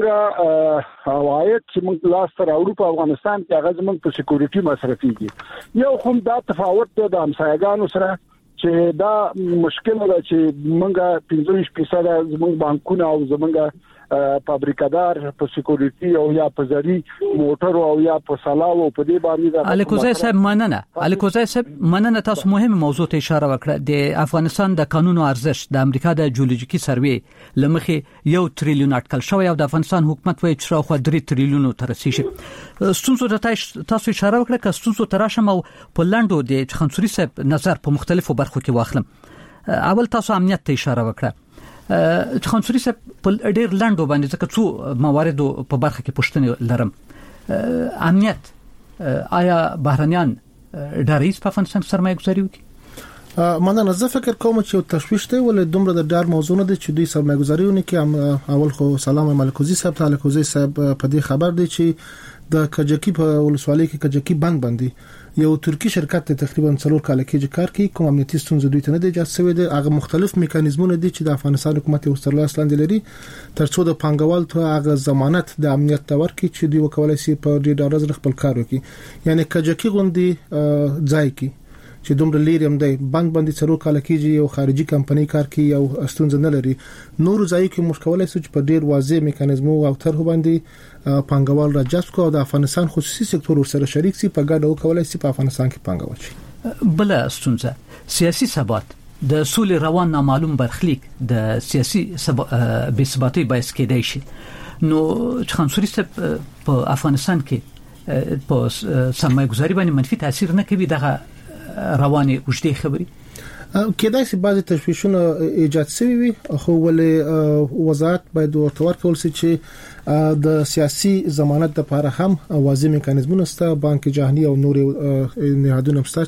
زمونږ عواید چې موږ لاس تر اورو په افغانستان کې هغه زمونږ په سکیورټي مصرفيږي. یو هم دا تفاوت دی د همسایګانو سره چې دا مشکل ده چې موږ پنځه فیصد زمونږ بانکونه او زمونږ فابریکادار په سکیورټي او یا په زری موټر او یا په سلاو په دې باندې الکوزي صاحب مننه الکوزي صاحب مننه تاسو مهمه موضوع ته اشاره وکړه. د افغانستان د قانون ارزش د امریکا د جیولوژیکي سروې لمخې یو تریلیون اټکل شوی او د افغانستان حکومت وایي چې خو درې تریلیونو تر رسیدي. ستونزو ته تاسو اشاره وکړه که ستونزو تراشم او په لاندو د خنصوري صاحب نظر په مختلفو برخو کې واخلم. اول تاسو امنیت ته اشاره وکړه. خنصوري صاحب په ډېر لاندو باندې ځکه څو مواردو په برخه کې پوښتنه لرم. امنیت آیا بهرنیان ډاریز په افغانستان سرمایه‌ګذاري وکړي؟ مننه. زه فکر کوم چې تشويش دی ولې دومره د ډار موضوع نه دی چې دوی سرمایه‌ګذاري ونه کې. اول خو سلام ملکوزي صاحب ته ملکوزي صاحب په دې خبر دی چې د کجکی په ولسوالۍ کې کجکی بند باندې یو ترکی شرکت تقریبا څلور کال کې کار کوي کوم امنیتي ستونزې دوی ته نه دی ایجاد شوی دی. هغه مختلف میکانیزمونه دي چې د افغانستان حکومت یو سترلاس لاندې لري ترڅو د پانګوال ته هغه ضمانت د امنیت تور کې چې دوی وکولای شي په ډیر ډول خپل کار وکړي. یعنی کجکی غوندي ځای کې چې دومره لري هم دی بند باندې څلور کال کېږي یو خارجي کمپنۍ کار کوي او ستونزه نه لري. نور ځای کې مشکلات سوچ په ډیر واضح میکانیزمو او طرح باندې پانګوال را جذب کو او د افغانستان خصوصي سکتور سره شریک سي په ګډه وکولای شي په افغانستان کې پانګوال شي. بل ستونزه سیاسي ثبات د سولې روان نامعلوم برخلیک د سیاسي بې ثباتۍ باعث کېدای شي. نو خنصوري صاحب په افغانستان کې په سرمایه‌ګذاري باندې منفي تاثیر نه کوي دغه رواني وشتي خبري کېدای شي بعضی تشویشونه ایجاد شوي وي خو ولې وزارت باید ورته کول شي چې د سیاسي ضمانت لپاره هم واضح میکانیزمونه شته. بانک جهانی او نور نهادونه شته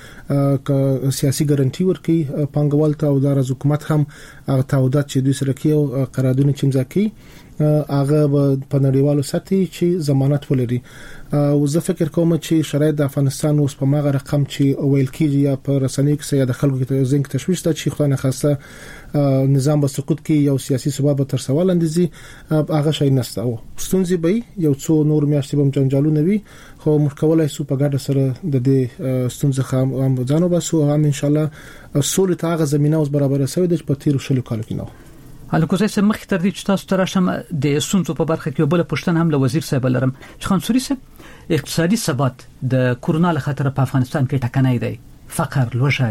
چې سیاسي ګارانټي ورکړي پانګوال ته او د حکومت هم هغه تعهدات چې دوی سره کوي او قراردادونه چې امضا کوي هغه په نړیوالو سطح چې ضمانت ولري. او زه فکر کوم چې شرایط د افغانستان اوس په ماغه رقم چې ویل کیږي یا په رسنیو کې د خلکو کې زنګ تشويش ته چې خدای نه خاصه نظام به سقوط کې یو سیاسي سبب تر سوال اندزي هغه شي نشته او ستونزې به یو څو نور میاشتې بم جنجالونه وي خو مخکولای سو په ګډه سره د دې ستونزې خام ځانو بسو هم ان شاء الله سولې ته هغه زمينه اوس برابر شوی د په تیر شلو کال کې نو الکوزه سم مخ تر دې چې تاسو تراشم د سونڅو په برخه کې بل پښتن هم له وزیر صاحب لرم چې خان سوري صاحب اقتصادي ثبات د کورونا له خطر په افغانستان کې ټکنۍ دی، فقر، لوږه،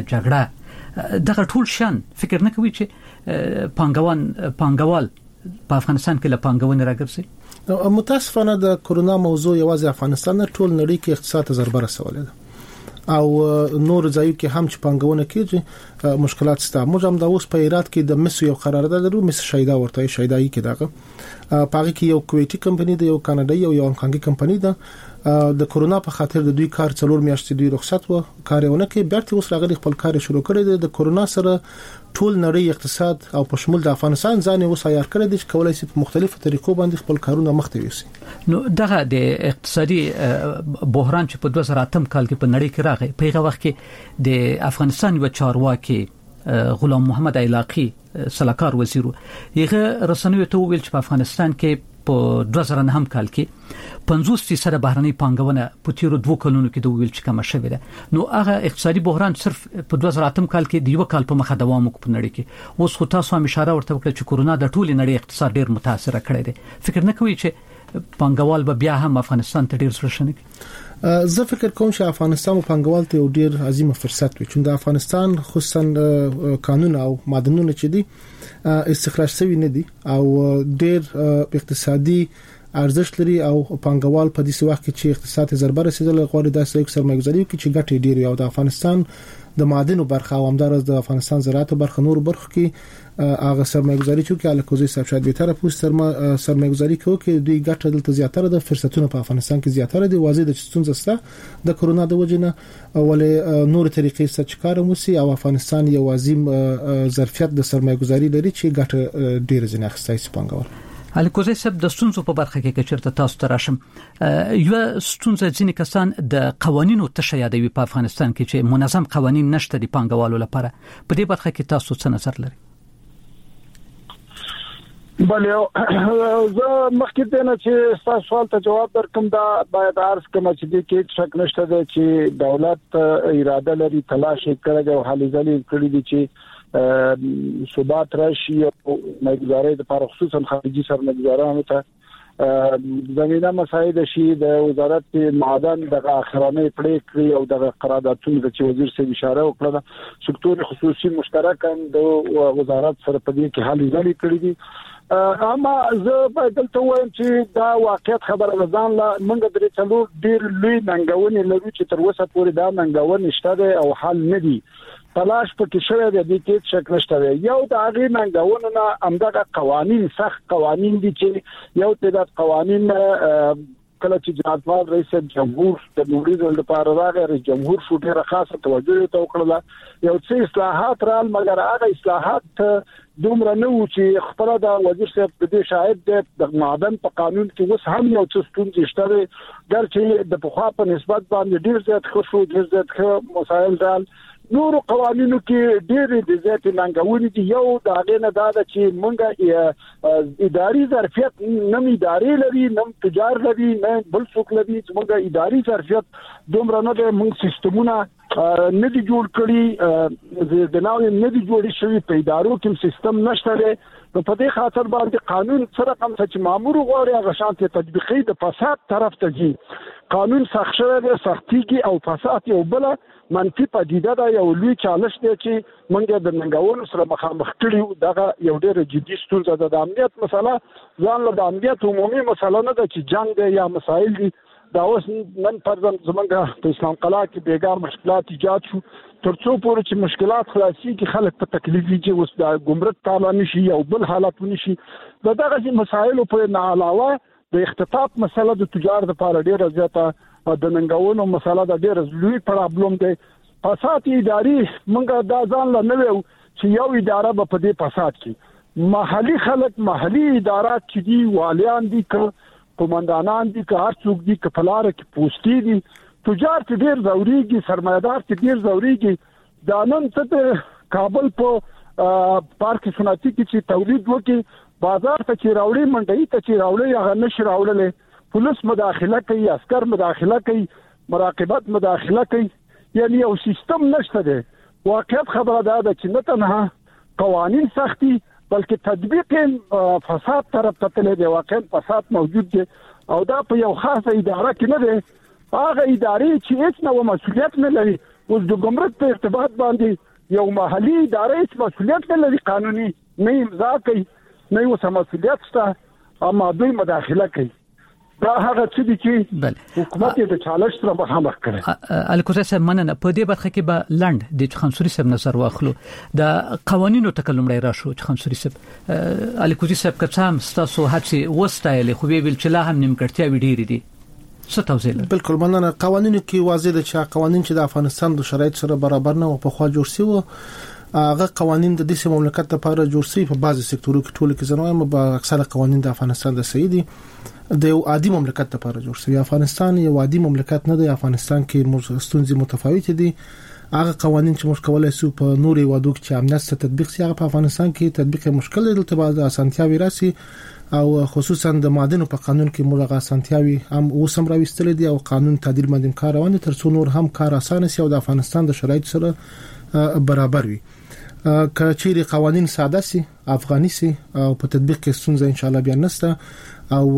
جګړه، دغه ټول شان فکر نه کوي چې پانګوان پانګوال په افغانستان کې له پانګونې راګرځي؟ متاسفانه د کورونا موضوع یوازې افغانستان نه ټول نړۍ کې اقتصاد ته ضربه رسولې ده او نور ځایو کې هم چې پانګونه کیږي مشکلات شته. موږ هم د اوس په ایراد کې د مس یو قرارداد لرو، مس شایدا ورته شایدای کې دغه پاره کې یو کویټي کمپنی دی، یو کاناډایي او یو هانګکانګي کمپنی ده. د کورونا په خاطر د دوی کار څلور میاشتې دوی رخصت و کارونه کې بیرته اوس راغلي خپل کار شروع کړی دی. د کورونا سره ټول نړۍ اقتصاد او په شمول د افغانستان ځان اوس عیار کړی دی چې کولای شي په مختلفو طریقو باندې خپل کارونه مخ ته یوسي. نو دغه د اقتصادي بحران چې په دوه زره اته کال کې په نړۍ کې راغی، په هغه وخت کې د افغانستان یو چارواکي غلام محمد علاقی سلاکار وزیر یغه رسنیو ته ویل چې په افغانستان کې په دوه زره نه کال کې پنځوس فیصد بهرنۍ پانګونه په تیرو دوه کلونو کې د ویل چې کم شوه ده. نو هغه اقتصادي بحران صرف په دوه زره اته کال کې د یو کال په مخه دوام وکړ په نړۍ کې. اوس خو تاسو هم اشاره ورته وکړه چې کورونا د ټول نړۍ اقتصاد ډیر متاثر کړی دی. فکر نه کوي چې پانګوال به بیا هم افغانستان ته ډیر سره شنه کوي؟ زه فکر کوم چې افغانستان او پانګوال ته ډیر عظیمه فرصت وي چې د افغانستان خصوصا قانون او معدنونه چې دي استخراج شوی نه دي او ډیر اقتصادي ارزښت لري او پانګوال په دې وخت کې چې اقتصاد ضربه رسیدل غواړي د سړي سرمایه‌ګذاري کې چې ګټې ډیر او د افغانستان د معدنو برخه او همدارس د افغانستان زراعت برخه نور برخه کې هغه سرمایه‌ګذاري چې الکوزي صاحب شاید به طرف سرمایه‌ګذاري کوي کې دوی ګټه دلته زیاتره د فرصتونو په افغانستان کې زیاتره دي. واضح د ستونزه سره د کورونا د وجنه ولې نور طریقې سره چکار موسی او افغانستان یو عظیم ظرفیت د سرمایه‌ګذاري لري چې ګټه ډیر ځنه اخستای سپانګور. الکوزي صاحب د ستونزو په برخه کې کچرته تاسو ته راشم، یو ستونزه ځینې کسان د قوانینو تشه یادوي په افغانستان کې چې منظم قوانین نشته د پانګوالو لپاره. په دې برخه کې تاسو څه نظر لرئ؟ بله زه مخکې ته نه چې تاسو سوال ته جواب درکم دا باید عرض کوم چې دې کې شک نشته ده چې دولت اراده لري تلاش کوي او هلې ځلې کړې دي چې ثبات راشي او مګزاري د پر خصوصا خارجي سرمایه‌ګذارانو ته زمينه مساعده شي. د وزارت معدن د اخرانه پریکړې او د قراردادونو چې وزیر صاحب اشاره وکړه سکتور خصوصي مشترکاً د وزارت سره په دې کې حل ځلې کړې دي. اما زه په دلته وایم چې دا واقعیت خبره ځان لا منګه درې څلور ډیر لوی ننګونې لري چې تر اوسه پورې دا ننګونې شته او حل نه دي. تلاش پکې شوی دی د دې شک نشته. یو د هغه ننګونو نه همدغه قوانين سخت قوانين دي چې یو تعداد قوانين کله چې جمهوریت رئیس جمهور د نوریدل لپاره راغی، رئیس جمهور شو ډیره خاصه توجه ته وکړه یو څه اصلاحات رال، مګر هغه اصلاحات دومره نه و چې خپل د وزیر صاحب د دې شاهد د معدن په قانون کې اوس هم یو څه ستونزې شته ګرچې د پخوا په نسبت باندې ډیر زیات خوشو ډیر زیات مسایل رال. نور قوانینو کې ډېر د ذات ننګونې دي. یو دا غنه دا چې مونږه اداري ظرفیت نم اداري لري نم تجار لري نه بل څوک لري چې مونږه اداري ظرفیت دومره نه د مونږ سیستمونه نه دي جوړ کړی د ناوې نه دي جوړ شوی په ادارو کې سیستم نشته دی. نو په دې خاطر باندې قانون سره کوم چې مامور غواړي هغه شانتي تطبیقي د فساد طرف ته ځي. قانون سخت شوی دی سختيږي او فساد یو بل منفي پدیده دا یو لوی چالش دی چې مونږ د ننګونو سره مخامخ کړیو. دا یو ډېر جدي ستونزه ده. د امنیت مسله ځان له د امنیت عمومي مسله نه ده چې جنگ دی یا مسایل دي. دا اوس نن پرځم زمونږ په اسلام قلعه کې بیګار مشکلات ایجاد شو ترڅو پورې چې مشکلات خلاصي کې خلک په تکلیف دي چې اوس د ګمرک تعالی نشي او بل حالات نشي. دا دغه مسایل په نه علاوه د اختطاف مسله د تجارت لپاره ډیره زیاته د ننګونو مسله د ډیره لوی پرابلم دی. فساد اداري مونږه دا ځان له نوې چې یو اداره په دې فساد کې محلي خلک محلي ادارات چې دي والیان دي ک قومندانان دي که هر څوک دي که پلار کې پوسټي دي تجار چې ډیر ضروريږي سرمایدار چې ډیر ضروريږي. دا نن څه کابل په پارک صنعتي کې چې تولید وکي بازار ته چې راوړي منډي ته چې راوړي هغه نشي راوړل. پولیس مداخله کوي، عسكر مداخله کوي، مراقبت مداخله کوي. یعنی یو سیستم نشته دی. واقعیت خبره ده چې نه تنها قوانين سختي بلکې تطبیق فساد طرف ته تللی دی. واقعا فساد موجود دی او دا په یو خاصه اداره کې نه دی. هغه ادارې چې هیڅ نو مسؤلیت نه لري، اوس د ګمرک په ارتباط باندې یو محلي اداره هیڅ مسؤلیت نه لري، قانوني نه امضا کوي، نه یو مسؤلیت شته، اما دوی مداخله کوي. دا هغه څه دي چې حکومت یې د چالش سره مخامخ کړي. الکوزه صاحب مننه. په دې برخه کې به لند د خنصوري صاحب نظر واخلو. د قوانینو تکلمړی راشو چې خنصوري صاحب الکوزه صاحب کڅام ستاسو هڅه وستایل خو به ویل چې لا هم نیمګړتیا وډیری دي. څه توضیح؟ بالکل مننه. قوانینو کې واضح دي چې قوانین چې د افغانستان د شرایط سره برابر نه او په خوا جوړ شي وو، هغه قوانین د دې مملکت لپاره جوړ شي په بعضي سکتورو کې. ټول کې زنویم په اکثره قوانین د افغانستان د سیدي د یو عادي مملکت لپاره جوړ شوی. افغانستان یو عادي مملکت نه دی. افغانستان کې ستونزې متفاوت دي. هغه قوانين چې موږ کولای شو په نوري وادو کې امنیت تطبیق شي، هغه په افغانستان کې تطبیق مشکل دی. دلته بعض اسانتیاوي راسي او خصوصا د معادنو په قانون کې موږ هغه اسانتیاوي هم اوسم راوستل دي او قانون تعدیل باندې کار روان دي تر څو نور هم کار اسانه شي او د افغانستان د شرایط سره برابر وي. کچېری قوانين ساده سي، افغاني سي او په تطبیق کې ستونزه ان شاء الله بیا نشته. او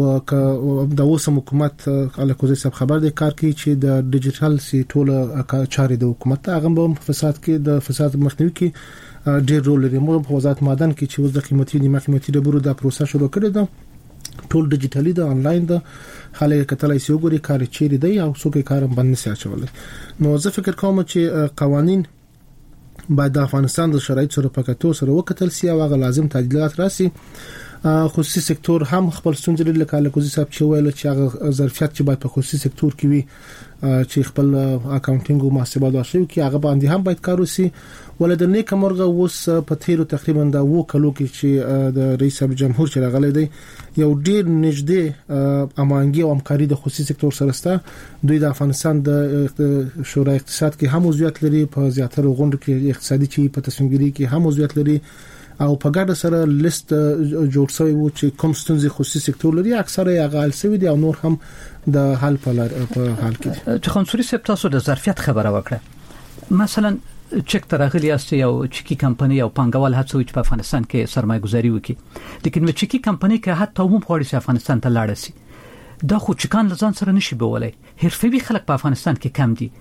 د اوسم حکومت الکوزي صاحب خبر دی کار کوي چې د ډیجیټل سی ټول چارې د حکومت هغه په فساد کې د فساد مخنیوي کې ډېر رول لري. موږ په وزارت معدن کې چې د قیمتي نیمه قیمتي ډبرو د پروسه شروع کړې ده، ټول ډیجیټالي ده، انلاین ده، خلک کتلای شي وګوري کار چیرې دی او څوک یې کارم باندې ساتل. نو زه فکر کوم چې قوانين باید د افغانستان د شرایط سره په کتو سره وکتل سي او هغه لازم تعدیلات راسي. خصوصي سکتور هم خپل ستونزې لري، لکه الکوزي صاحب چې ویل چې هغه ظرفیت چې باید په خصوصي سکتور کې وي چې خپل اکاونټینګ او محاسبه داشي کې هغه باندې هم باید کار وشي. ولې د نیک مرغه اوس په تیرو تقریبا د وو کلو کې چې د رئیس جمهور چې راغلی دی یو ډیر نږدې امانګي او همکاري د خصوصي سکتور سره سره دوی د افغانستان د شورای اقتصاد کې هم عضویت لري، په زیاتره غونډو کې اقتصادي چې په تصمیمګیری کې هم عضویت لري او په ګډه سره لیست جوړ شوی وو چې کوم ستونزې خصوصي سکتور لري اکثره یې غال سوي دي او نور هم د حل په حال کې دي. چې خنصوري صاحب تاسو د ظرفیت خبره وکړه، مثلا چک ترغلی است یو چکی کمپنی او پنګوال هڅوي چې په افغانستان کې سرمایه گذاري وکړي، لیکن و چکی کمپنی کې حتی عموم غواړي چې افغانستان ته لاړ شي، دا خو چکان لزان سره نشي بولای. حرفوي خلک په افغانستان کې کم دي.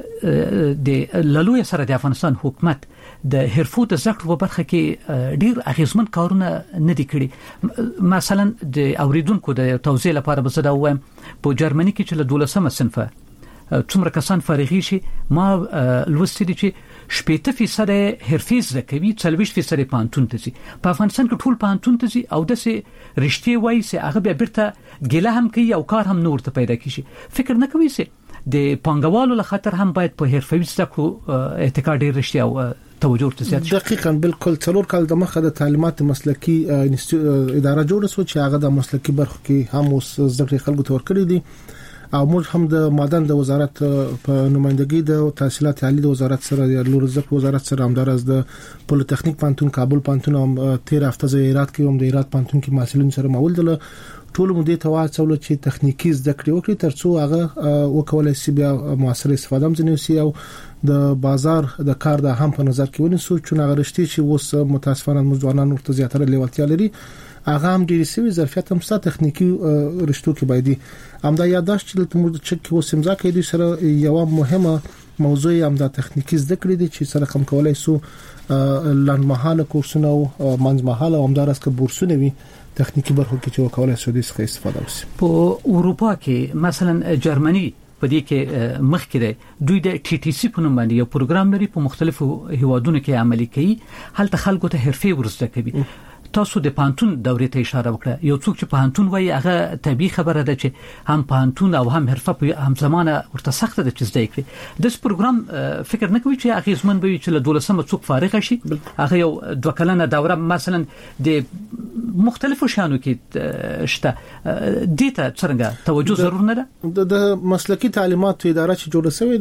د لالوی سره د افغانستان حکومت د حرفو د زکړو په برخه کې ډیر اغیزمن کارونه نه دي کړی. مثلا د اوریدونکو د توضیح لپاره به زه دا وایم په جرمني کې چې له دولسمه صنفه څومره کسان فارغي شي، ما لوستي دي چې شپږ فیصد حرفي زده کوي، څلوېښت فیصد پانتون ته ځي. په افغانستان کې ټول پانتون ته ځي او د سه رښتې وایي چې هغه به بیرته ګیله هم کوي او کار هم نور ته پیدا کیږي. فکر نه کوي چې د پنګوالو له خاطر هم باید په حرفوي زده کړو اعتقاد ډیر رښتیا او توجه ورته زیات شي. دقیقاً بالکل څلور کال د مخه د تعلیمات مسلکی اداره جوړه شو چې هغه د مسلکی برخه کې هم اوس زده کړې خلکو ته ورکړي دي او موږ هم د معدن د وزارت په نمائندګۍ د تحصیلات عالی د وزارت سره د لور زده وزارت سره همدارس د پولی تخنیک پانتون کابل پانتون هم تیر هفته ز ایرات کې هم د ایرات پانتون کې محصلین سره مول دل ټول مودې ته واڅول چې تخنیکی زده کړې وکړي ترڅو هغه وکولای شي بیا موثر استفاده هم ځنیوسي او د بازار د کار د هم په نظر کې ونیسو چې هغه رښتې چې اوس متاسفانه مزدوران ورته زیاتره لیوالتیا لري هغه هم ډیر سوي ظرفیت هم ستاسو تخنیکی رښتو کې باید هم دا یاداشت چې موږ چې اوس امضا کوي سره یو مهمه موضوع هم د تخنیکی زده کړې دي چې سره کوم کولای سو لنډمحاله کورسونه او منځمحاله هم دراس کې بورسونه وي تخنیکی برخو کې چې کولای سو د څه استفاده وشي. په اروپا کې مثلا جرمني په دې کې مخ کې دوی د ټي ټي سي په نوم باندې یو پروګرام لري په مختلفو هیوادونو کې عملي کوي، هلته خلکو ته حرفي ورزده کوي. تاسو د پانتون دورې ته اشاره وکړه، یو څوک چې پانتون وایي هغه طبيعي خبره ده چې هم پانتون او هم حرفه په هم زمانه ورته سخت ده چې زده کړي. د پروګرام فکر نه کوي چې اغیزمن به وي چې له دولسمه څوک فارغ شي، هغه یو دوه کلنه دوره مثلا د مختلفو شانو کې شته، دې ته څنګه توجه ضرور نه ده. د مسلکی تعلیمات اداره چې جوړه شوې ده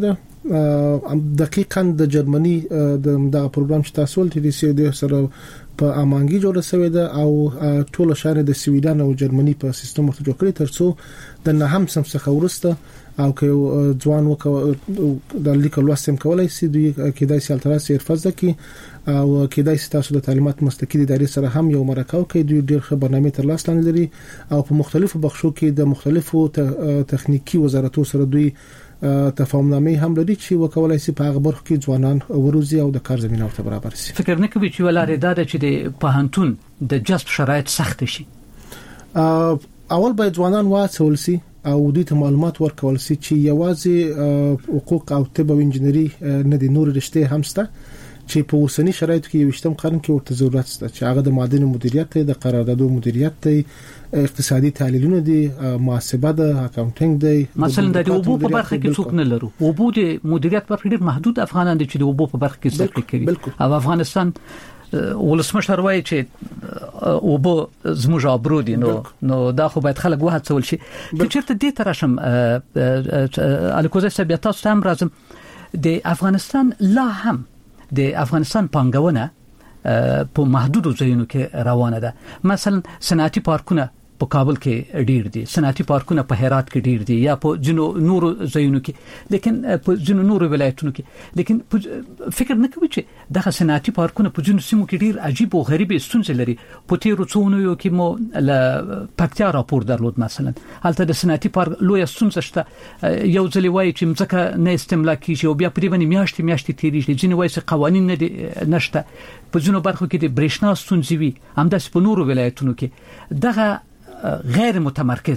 دقیقاً د جرمني د دغه پروګرام چې تاسو ولې د سي سره په امانګي جوړ شوی ده او ټول شهر د سویډن او جرمني په سیستم ورته جوړ کړی ترڅو د نه هم سم څخه ورسته او که ځوان وکړو د لیکل وسم کولای شي دوی کېدای شي التراس حرفه کی او کېدای شي تاسو د تعلیمات مستقلی ادارې سره هم یو مرکه کوي دوی ډېر خبرنامې تر لاس لاندې لري او په مختلفو بخشو کې د مختلفو تخنیکی وزارتونو سره دوی تفاهمنامې هم لري چې وکولای شي په هغه برخه کې ځوانان وروزي او د کار زمينه ورته برابر شي. فکر نه کوي چې ولاره دا چې د پوهنتون د جذب شرایط سخت شي. اول باید ځوانان واڅول شي او دوی ته معلومات ورکول شي چې یوازې حقوق او طب او انجنیری نه دي نور رشته هم شته چې په اوسنی شرایطو کې یوشتم قرن کې ورته ضرورت شته چې هغه د معدن مدیریت د قراردادو مدیریت دی اقتصادي تحلیلونه دي محاسبه ده اکاونټینګ دی مثلا د اوبو په برخه کې څوک نه لرو اوبو د مدیریت په ډېر محدود افغانان دي چې د اوبو په برخه کې زده کوي او افغانستان ولسمشر وایي چې اوبو زموږ ابرو دي نو نو دا خو باید خلک وهڅول شي چې چیرته دې ترشم الکوزه سبیاتا ستام راځم د افغانستان لا هم د افغانستان پانګونه په محدودو ځایونو کې روانه ده. مثلا صنعتي پارکونه په کابل کې ډیر دي، صنعتي پارکونه په هرات کې ډیر دي یا په جنو نورو ځایونو کې، لیکن په جنو نورو ولایتونو کې، لیکن فکر نه کوي چې دغه صنعتي پارکونه په جنو سیمو کې ډیر عجیب او غریب ستونزې لري. په تیرو څونو یو کې مو ل پکتیا راپور درلود مثلا هلته د صنعتي پارک لوی ستونزه شته، یو ځلې وایي چې مځکه نه استملاک کیږي او بیا په دې باندې میاشتې میاشتې تیریږي، ځینې وایي چې قوانین نه نشته، په جنو برخو کې د برېښنا ستونزې وي، همداسې په نورو ولایتونو کې دغه غیر متمرکز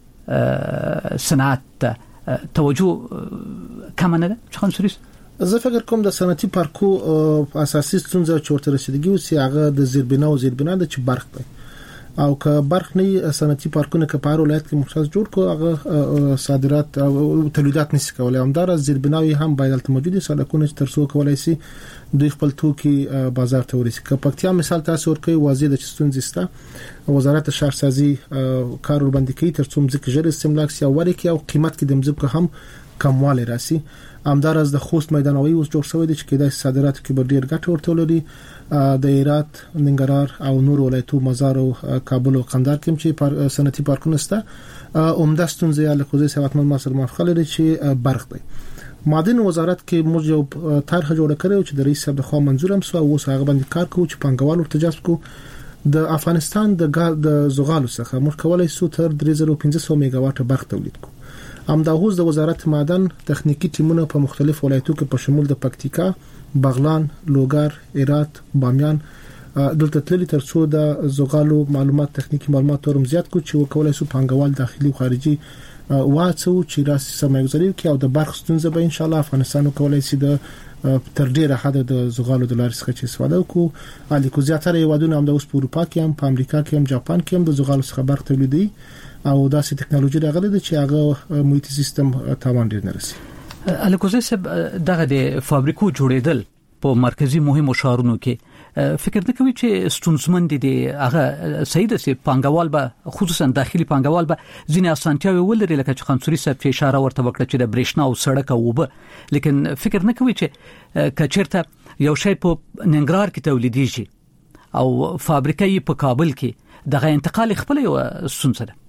صنعت توجه کم نه ده. چون سوریس زه فکر کوم د صنعتي پارکو اساسي ستونزه چې ورته رسیدګي او هغه د زیربنا او زیربنا د چې برق دی او که برق نه صنعتي پارکونه که په هر ولایت کې مختص جوړ کو هغه صادرات او تولیدات نشي کولای. همدار زیربناوي هم باید البته موجوده سړکونه چې ترڅو کولای شي دوی خپل توکي بازار ته ورسي. که پکتیا مثال تاسو ورکوي واضح د چستون زستا وزارت شهرسازي کار ورباندې کوي ترڅو مځکه ژر استملاک شي او ورکه او قیمت کې د مځکه هم کمواله راسي. همدار از د خوست میدانوي اوس جوړ شوی دی چې کېدای صادرات کې به ډیر ګټه ورته ولري. د هرات، ننګرهار او نور ولایتو مزار او کابل او قندهار کې چې صنعتي پارکونه شته عمده ستونزه یا لکوزه سوات مل مصر موافقه لري چې برق دی. معدن وزارت کې موږ یو طرح جوړ کړو چې د رئیس صاحب خو منظور هم سو او هغه باندې کار کوو چې پنګوال ورته جذب کو. د افغانستان د د زغالو څخه موږ کولای شو تر درې زره پنځه سوه میگا واټ برق تولید کو. همداوز د وزارت معدن تخنیکی ټیمونه په مختلف ولایتو کې په شمول د پکتیکا، بغلان، لوګر، هرات، بامیان دلته تللی ترڅو د زغالو معلومات تخنیکی معلومات تورم زیات کو چې وکولای شو پنګوال داخلي او خارجي واڅو چې راس سرمایه‌گذاري کوي او د برق ستونزه به ان شاء الله افغانستان کولای شي د تر ډیره حد د زغالو د لارې څخه چې استفاده وکړو. علي کو زیاتره یوادونه هم د اوس په اروپا کې هم په امریکا کې هم جاپان کې هم د زغالو څخه برق تولیدي او داسې ټکنالوژي راغلي ده چې هغه محیطي سیستم تاوان ډیر نه رسي. الکوزه سب دغه د فابریکو جوړیدل په مرکزی مهمو شهرونو کې فکر نه کوي چې ستونزمن دي هغه صحیح ده چې پنګوال به خصوصا داخلي پنګوال به ځینې اسانتیاوي ولري لکه چې خنصوري صاحب اشاره ورته وکړه چې د برېښنا او سړک او وب، لیکن فکر نه کوي چې کچرته یو شی په ننګرهار کې تولیدېږي او فابریکه یې په کابل کې دغه انتقال خپل یو ستونزه ده.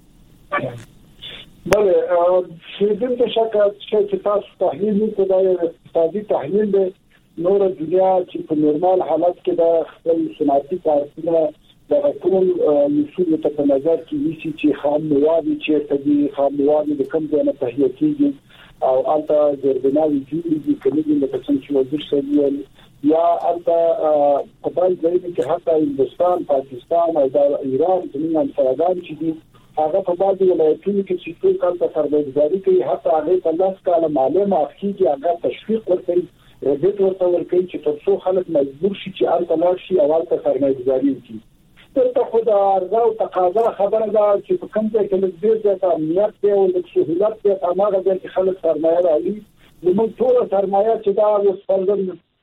بله شیدن ته شکه چې تاسو تحلیل وکړئ د اقتصادي تحلیل د نور دنیا چې په نورمال حالت کې د خپل صنعتي کارونه د ټول مسؤل ته په نظر کې نیسي چې خام مواد چې تدي خام مواد د کوم ځای نه تهیه کیږي او البته زربناوي جوړیږي کومې د څنګه چې وزیر سویل یا البته په بل ځای کې حتی هندستان، پاکستان او د ایران زموږ فرادان چې دي هغه په بعض ولایتونو کې چې ټول کال په سرمایه‌ګذاري کوي حتی هغه په لاس کاله مالیه معافي کې هغه تشویق ورکړي ربط ورته ورکړي چې ترڅو خلک مجبور شي چې الته لاړ شي او الته سرمایه‌ګذاري وکړي. ته خو د عرضه او تقاضا خبره ده چې په کوم ځای کې لږ ډېر زیات امنیت دی او لږ سهولت دی هغه ځای کې خلک سرمایه راوړي. موږ ټول سرمایه چې دا اوس فرضاً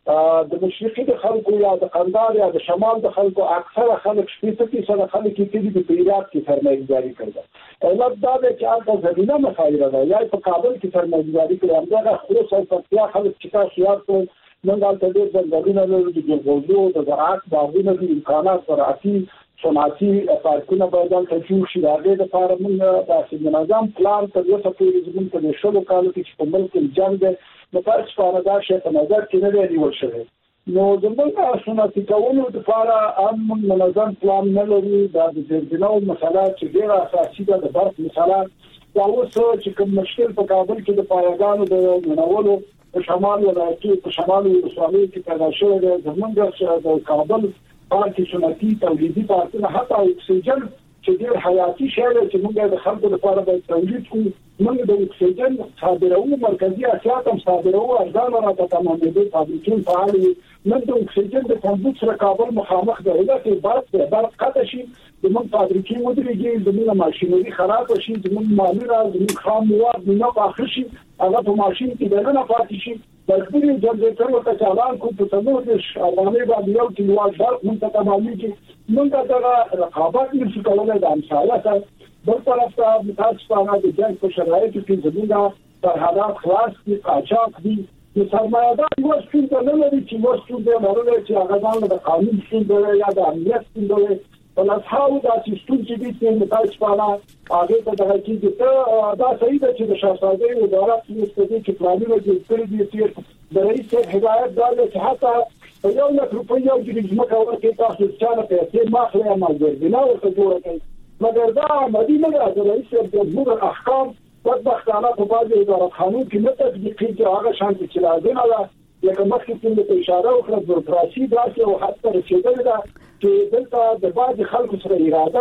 د مشرقي د خلکو یا د قندهار یا د شمال د خلکو اکثره خلک شپږ فیصد خلک چې په عراق کې سرمایه‌داري کوي علت دا دی چې هغه زمينه مسایره ده یا په کابل کې سرمایه‌داري کوي همدغه خو سلطنتیا خلک چې تاسو یاد کړئ نن دلته ډېر ځنګلونه لري د جلغوزو د زراعت باغونه دي امکانات زراعتي صنعتي پارکونه باید ته جوړ شي دا د لپاره موږ د نظام پلان ته یو څه کې زموږ د شلو کالو کې په ملک کې جنگ ده نو تاسو په اړه شي په نظر کې نه دی ورشي نو زموږ صنعتي کولو لپاره هم منظم پلان نه لري دا د زیربناو مسله چې ډیره اساسي ده د برق مسله دا اوس چې کوم مشکل په کابل کې د پایګانو د منولو په شمال ولایتي په شمال ولسوالۍ کې پیدا شوی دی زموږ د کابل پارکي صنعتي تولیدي پارکونه حتی اکسیجن چې ډېر حیاتي شی دی چې موږ د خلکو لپاره باید تولید کړو موږ د اکسیجن صادروو مرکزی اسیا ته صادروو ارزانه راته تمامېدو فابریکې فعال دي نن د اکسیجن د کمبود سره کابل مخامخ دی دا چې برق برق قطع شي زموږ فابریکې ودرېږي زموږ ماشینري خراب شي زموږ مالي راز زموږ خام مواد نه اخر شي هغه په ماشین کې دغه پاتې شي بلکې جنریټر ورته چالان کو په څلور د افغاني باندې یو کیلووات برق موږ ته تمامېږي موږ دغه رقابت نشو کولای د امثال سره بل طرف ته متاسفانه د جنگ په شرایطو کې زموږ سرحدات خلاص دي قاچاق دي د سرمایه‌دار یو څه نه لري چې مو څه د لرلو چې هغه ځان د قانون څخه یا د امنیت څخه ولاساو دا چې ستونزې دي چې متاسفانه هغه ته دغه کې ته دا صحیح ده چې د شاهزاده اداره کې چې پلانونه جوړ کړی دي چې د رئیس هدایت دار چې حتی یو لک روپۍ او د ځمکه ورکې تاسو چې پیسې ماخله ما ګرځنه او څه جوړ کړئ مګر دا مدینه د رئیس د امور احکام بدبختانه په باندې اداره قانون کې نه تطبیق کیږي هغه شان چې لازم ده لکه مخکې څنګه اشاره وکړه بروکراسي داسې او حتی رسیدل ده چې دلته د بعض خلکو سره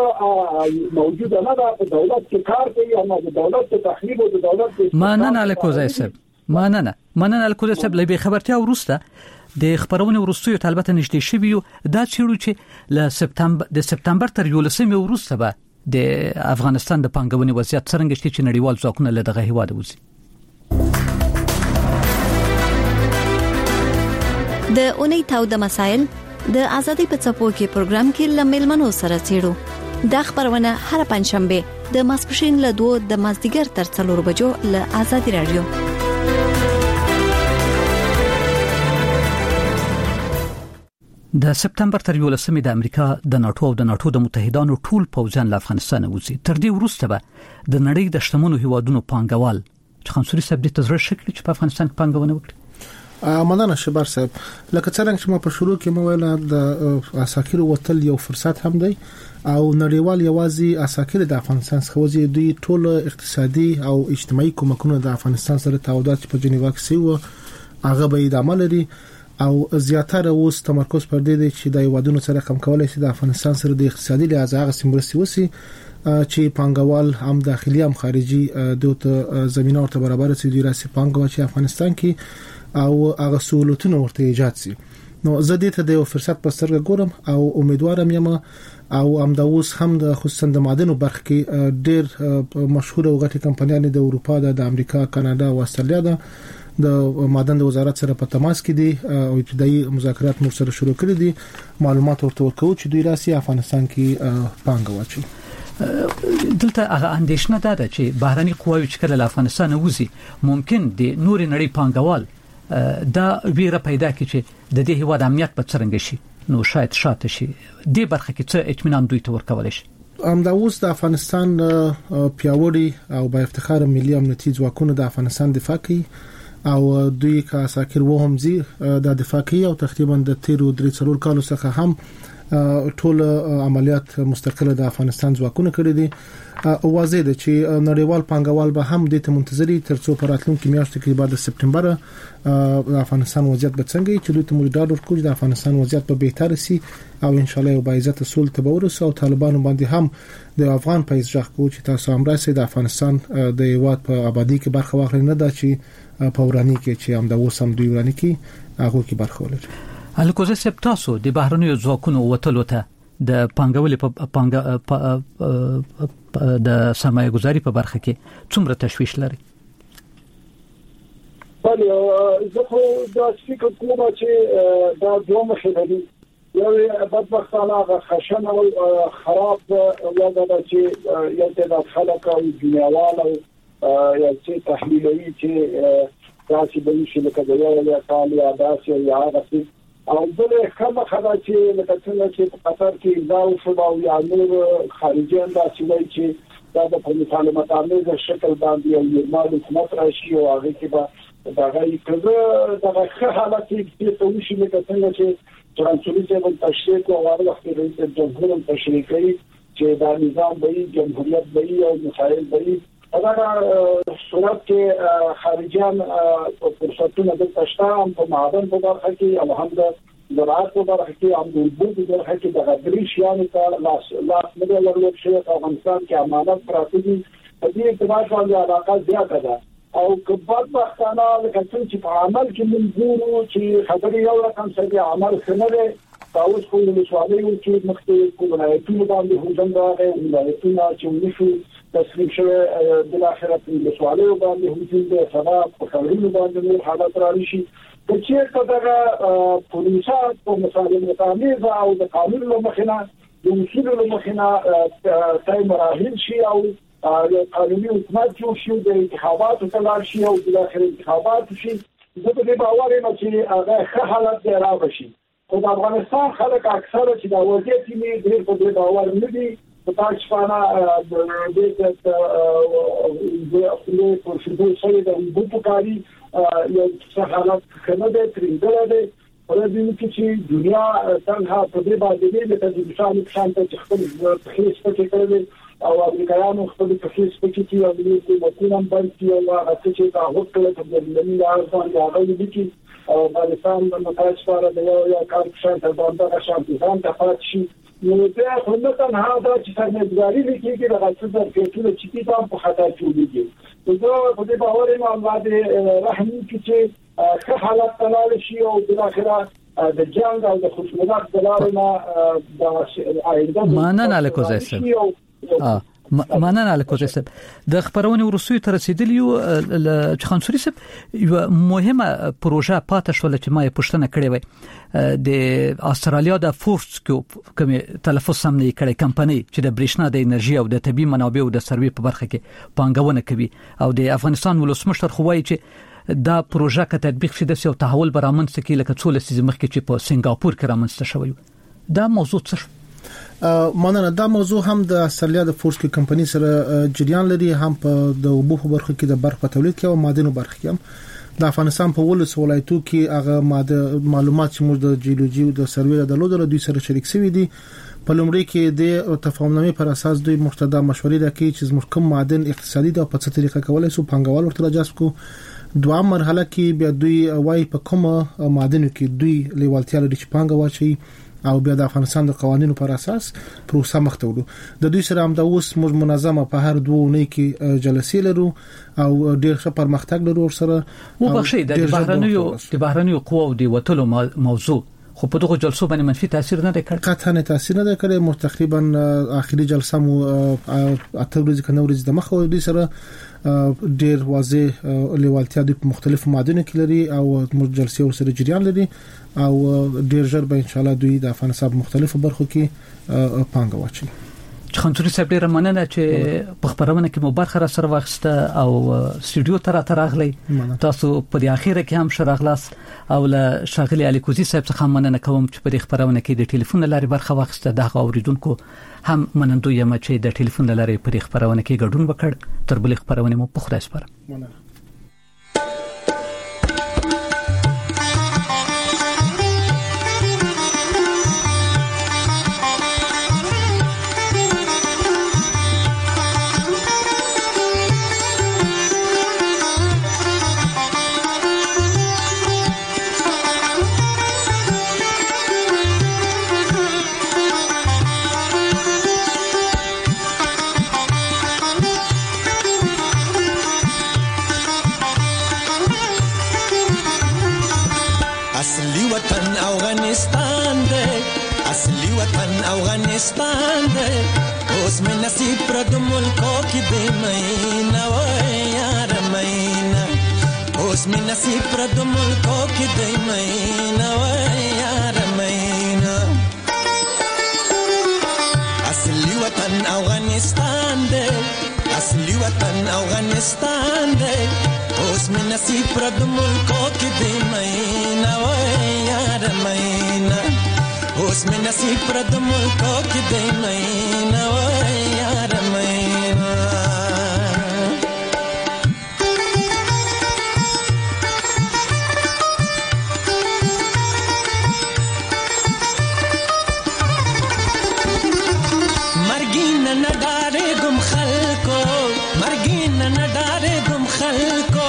اراده موجوده نه ده په دولت کې کار کوي اما د دولت ته تخریب او د دولت مننه الکوزای صاحب مننه مننه الکوزای صاحب لبي خبرتیا ورسته د خبرونه ورستیو طالبته نشته شوی دا چیرې چې ل سپتامبر د سپتامبر تر یولسمې ورسته به د افغانستان د پنګونې وضعیت څنګه شته چې نړیوال ځواکونه له دغه هیواد وځي د اونۍ تاو د مسائل د ازادي په څپو کې پروګرام کې لمل منو سره چیرو د خبرونه هر پنځشنبه د ماسپښین له دوه د مازدیګر تر څلور بجو له ازادي رادیو د سپتمبر تر یولسمې د امریکا د ناتو او د ناتو د متحدانو ټول پوځیان له افغانستان وځي تر دې وروسته به د نړۍ د شتمنو هیوادونو پانګوال چې خنصوري سبدي تزر شکل چې په افغانستان کې پانګونه وکړي مننه شبر صاحب لکه څنګه چې ما په شروع کې مویل د اساکیر وتل یو فرصت هم دی او نړیوال یوازې اساکیر د افغانستان څخه وځي دوی ټول اقتصادي او اجتماعي کومکونه د افغانستان سره تعهدات په جنیوا کې سوي هغه به ادامه لري او زیاتره اوس تمرکز پر دې دی چې د یوادونو سره کم کولای شي د افغانستان سره د اقتصادي لحاظ هغه سمرسي وسی چې پانګوال هم داخلي هم خارجي دوته زمينه ورته برابر سي د راسي پانګوال چې افغانستان کې او هغه سہولتونه ورته ایجاد سي نو زه دې ته د یو فرصت په سترګه ګورم او امیدوارم یم او هم د اوس هم د خصوصا د معدنو برخه کې ډېر مشهور او غټي کمپنیانې د اروپا د امریکا کاناډا او استرالیا د د معدن د وزارت سره په تماس کې دي او ابتدایي مذاکرات مو سره شروع کړي دي معلومات ورته ورکوي چې دوی راسي افغانستان کې پانګه واچي دلته هغه اندیشنه ده چې بهراني قواوی چې کله افغانستان وځي ممکن د نور نړۍ پانګوال دا ویره پیدا کړي چې د دې هیواد امنیت په څرنګه شي نو شاید شاته شي د برخه کې څه اطمینان دوی ته ورکول شي ام دا اوس د افغانستان پیاوړي او با افتخار ملي امنیتي ځواکونه د افغانستان دفاع کوي او دوی کا ساکر وهم زی د دفاع کوي او تقریبا د تیرو درې څلور کالو څخه هم ټول عملیات مستقله د افغانستان ځواکونه کړی دي او واضح ده چې نړیوال پانګوال به هم د ته منتظري تر څو پر راتلونکي میاشت کې بعد سپتمبر د افغانستان وضعیت به څنګه چې دوی ته موږ ډاډ ورکوي د افغانستان وضعیت به بهتر شي او ان شاء الله یو باعزت اصول ته ورسو او طالبانو باندې هم د افغان پیس ځخ کو چې تاسو هم راسي د افغانستان د یواد په آبادی کې برخه واخلئ نه دا چې په ورانی کې چې هم د اوسم دوی ورانی کې هغه کې برخه ولري الکوزه سپ تاسو د بهرنیو ځواکونو وتلو ته د پانګولې په پانګ د سرمایه گذاري په برخه کې څومره تشویش لري بله زه خو دا فکر کوم چې دا دوه مخه لري. یو بدبختانه خشن او خراب وضع چې یو تعداد خلک او دنیاوال او یو چې تحلیلوي چې داسې به شي لکه د یو یا کال یا داسې یا هغه او بل خبره خبره چې لکه څنګه چې په قطر کې ځاو شو او یا نور خارجيان داسې وایي چې دا د پولیسانو متعامل شکل باندې یو نورمال حکومت راشي او هغه کې به دا غي کله دا ښه حالت کې څه وشي لکه څنګه چې ترانسپورت یې تشریح او هغه وخت رئیس جمهور تشریح کوي چې دا نظام به جمهوریت به او مسائل به دا صورت کې خارجيان فرصتونه د تشتام په معدن په برخه کې او هم د زراعت په برخه کې هم د اوبو په برخه کې د غبري شیانو ته لاس لاس نه ورلوب شي په افغانستان کې امانت پراته دي په دې اعتبار باندې علاقه زیاته ده او کبات وختانه لکه څنګه چې په عمل کې منځورو چې خبري یو رقم سره عمل څنګه تاسو خو له سوالونو چې مختلف ولایتونو باندې هوجن راغی ولایتونه چې ونشو تسلیم شوه د اخرت له سوالونو باندې هوجن د سبا په خبرونو باندې نور حالت راځي چې چې دغه پولیسات په مسالې تعمیز او د قانون له مخینه د اصول له مخینه تای مراحل شي او یو قانوني حکومت جوړ شي د انتخاباتو تلل شي او د اخر انتخابات شي زه په دې باور یم چې هغه ښه حالت راوړي. خو د افغانستان خلک اکثره چې دا وضعیت یې ډېر په دې باور نه دي په تاسو باندې د دې د خپل پروسیدور سره د وګړو کاری یو څه حالت کنه د ترنګل دی په دې کې چې دنیا څنګه په دې باندې د تجربه شانته چې خپل تخصیص پکې کړل او امریکایانو خپل تخصیص پکې چې او د حکومتونو باندې او هغه چې دا هوټل ته د لمنې ارزان هغه دي چې او افغانستان د متاسفانه د یو یا کار شانته باندې شانته ځان ته پات شي نو دا خو نه تنها دا چې سرمایه‌ګذاري لیکي د غلطو ځکهونه چې تاسو په خطر کې ولګي نو په دې باور یم باندې رحم چې ښه حالت تلل شي او د اخره د جنگ او د خصوصیات دلارونه د آینده مننه الکوزای صاحب مننه الکوزای صاحب د خبرونه روسي تر رسیدلیو چې خانسوري صاحب یو مهمه پروژه پاتې شو چې ما یې پښتنه کړې وای د استرالیا د فورس کوم تلفظ سم نه کړي کمپنی چې د برېښنا د انرژي او د طبي منابعو د سروي په برخه کې پانګونه کوي او د افغانستان ولسمشر خو وایي چې دا پروژه که تطبیق شي د یو تحول برامن سکی لکه څول سیز مخکې چې په سنگاپور کې رامنځته شوی دا موضوع څه مننه دا موضوع هم د استرالیا د فورس کې کمپنی سره جریان لري هم په د اوبو په برخه کې د برق په تولید کې او معدنو برخه کې هم د افغانستان په ولس ولایتو کې هغه معلومات چې موږ د جیولوژي او د سروي د لودره دوی سره شریک شوی دي په لومړي کې د تفاهمنامې پر اساس دوی مقتدا مشورې راکړي چې زموږ کوم معدن اقتصادي د په څه طریقه کولای سو پنګوال ورته جذب کو دوه مرحله کې بیا دوی وای په کومه معدن کې دوی لیوالتیا لري چې پنګ واچي او بیا د افغانستان د قوانینو پر اساس پروسه مخته وړو د دوی سره هم د اوس موږ منظمه په هر دوه نه کې جلسې لرو او ډېر ښه پرمختګ لرو سره او بخښي د بهرنیو د بهرنیو قواو دی وټلو موضوع خو په دغه جلسو باندې منفي تاثیر نه کوي قطعا تاثیر نه کوي مو تقریبا اخري جلسه مو اته ورځې کنه ورځې د مخه دوی سره ډېر واضح لیوالتیا د مختلفو معدنونو کې لري او موږ جلسې ورسره جریان لري او ډېر ژر به ان شاء الله دوی د افغانستان مختلفو برخو کې پانګه واچي. خانسوري صاحب ډیر مننه چې په خبرونه کې مو برخه را سره واخسته او سټوډیو ته راغلی تاسو په دې اخیره کې هم شراغلاس او له شاغلي الیکوزي صاحب څخه مننه کوم چې په دې خبرونه کې د ټلیفون لارې برخه واخسته د اوریدونکو هم منندوی یم چې د ټلیفون لارې په خبرونه کې ګډون وکړ تر بل خبرونه مو په خدای سپارم. مننه. افغانستان دې اوس مې نصیب پر د ملکو کې دې مې نه وای یار مې نه اوس می نصیب پر د ملکو کې دی مینا و یار مینا اصلي وطن افغانستان دی اصلي وطن افغانستان دی اوس می نصیب پر د ملکو کې دی مینا و یار مینا اوس می نصیب پر د ملکو کې دی مینا و یار مینا مرګین نه ډارې ګم خلکو مرګین نه ډارې ګم خلکو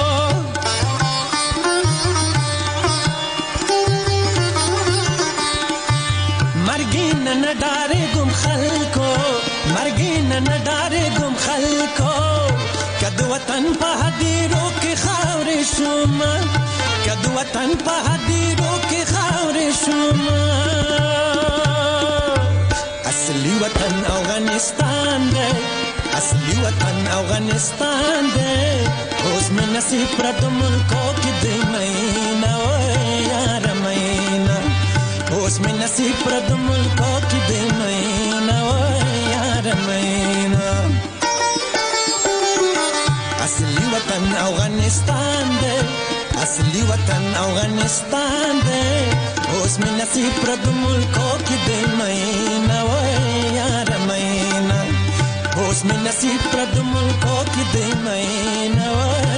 مرګین نه ډارې ګم خلکو مرګین نه ډارې ګم خلکو کد وطن په هدیرو کې خاورې شوم کد وطن په هدیرو کې خاورې شوم اصلي وطن افغانستان دی اصلي وطن افغانستان دی اوس می نصیب پر د ملکو کې دی مینا و یار مینا اوس می نصیب پر د ملکو کې دی مینا و یار مینا اصلي وطن افغانستان دی اصلي وطن افغانستان دی اوس می نصیب پر د ملکو کې دی مینا و یار مینا اوس می نصیب پر د ملکو کې دی مینا و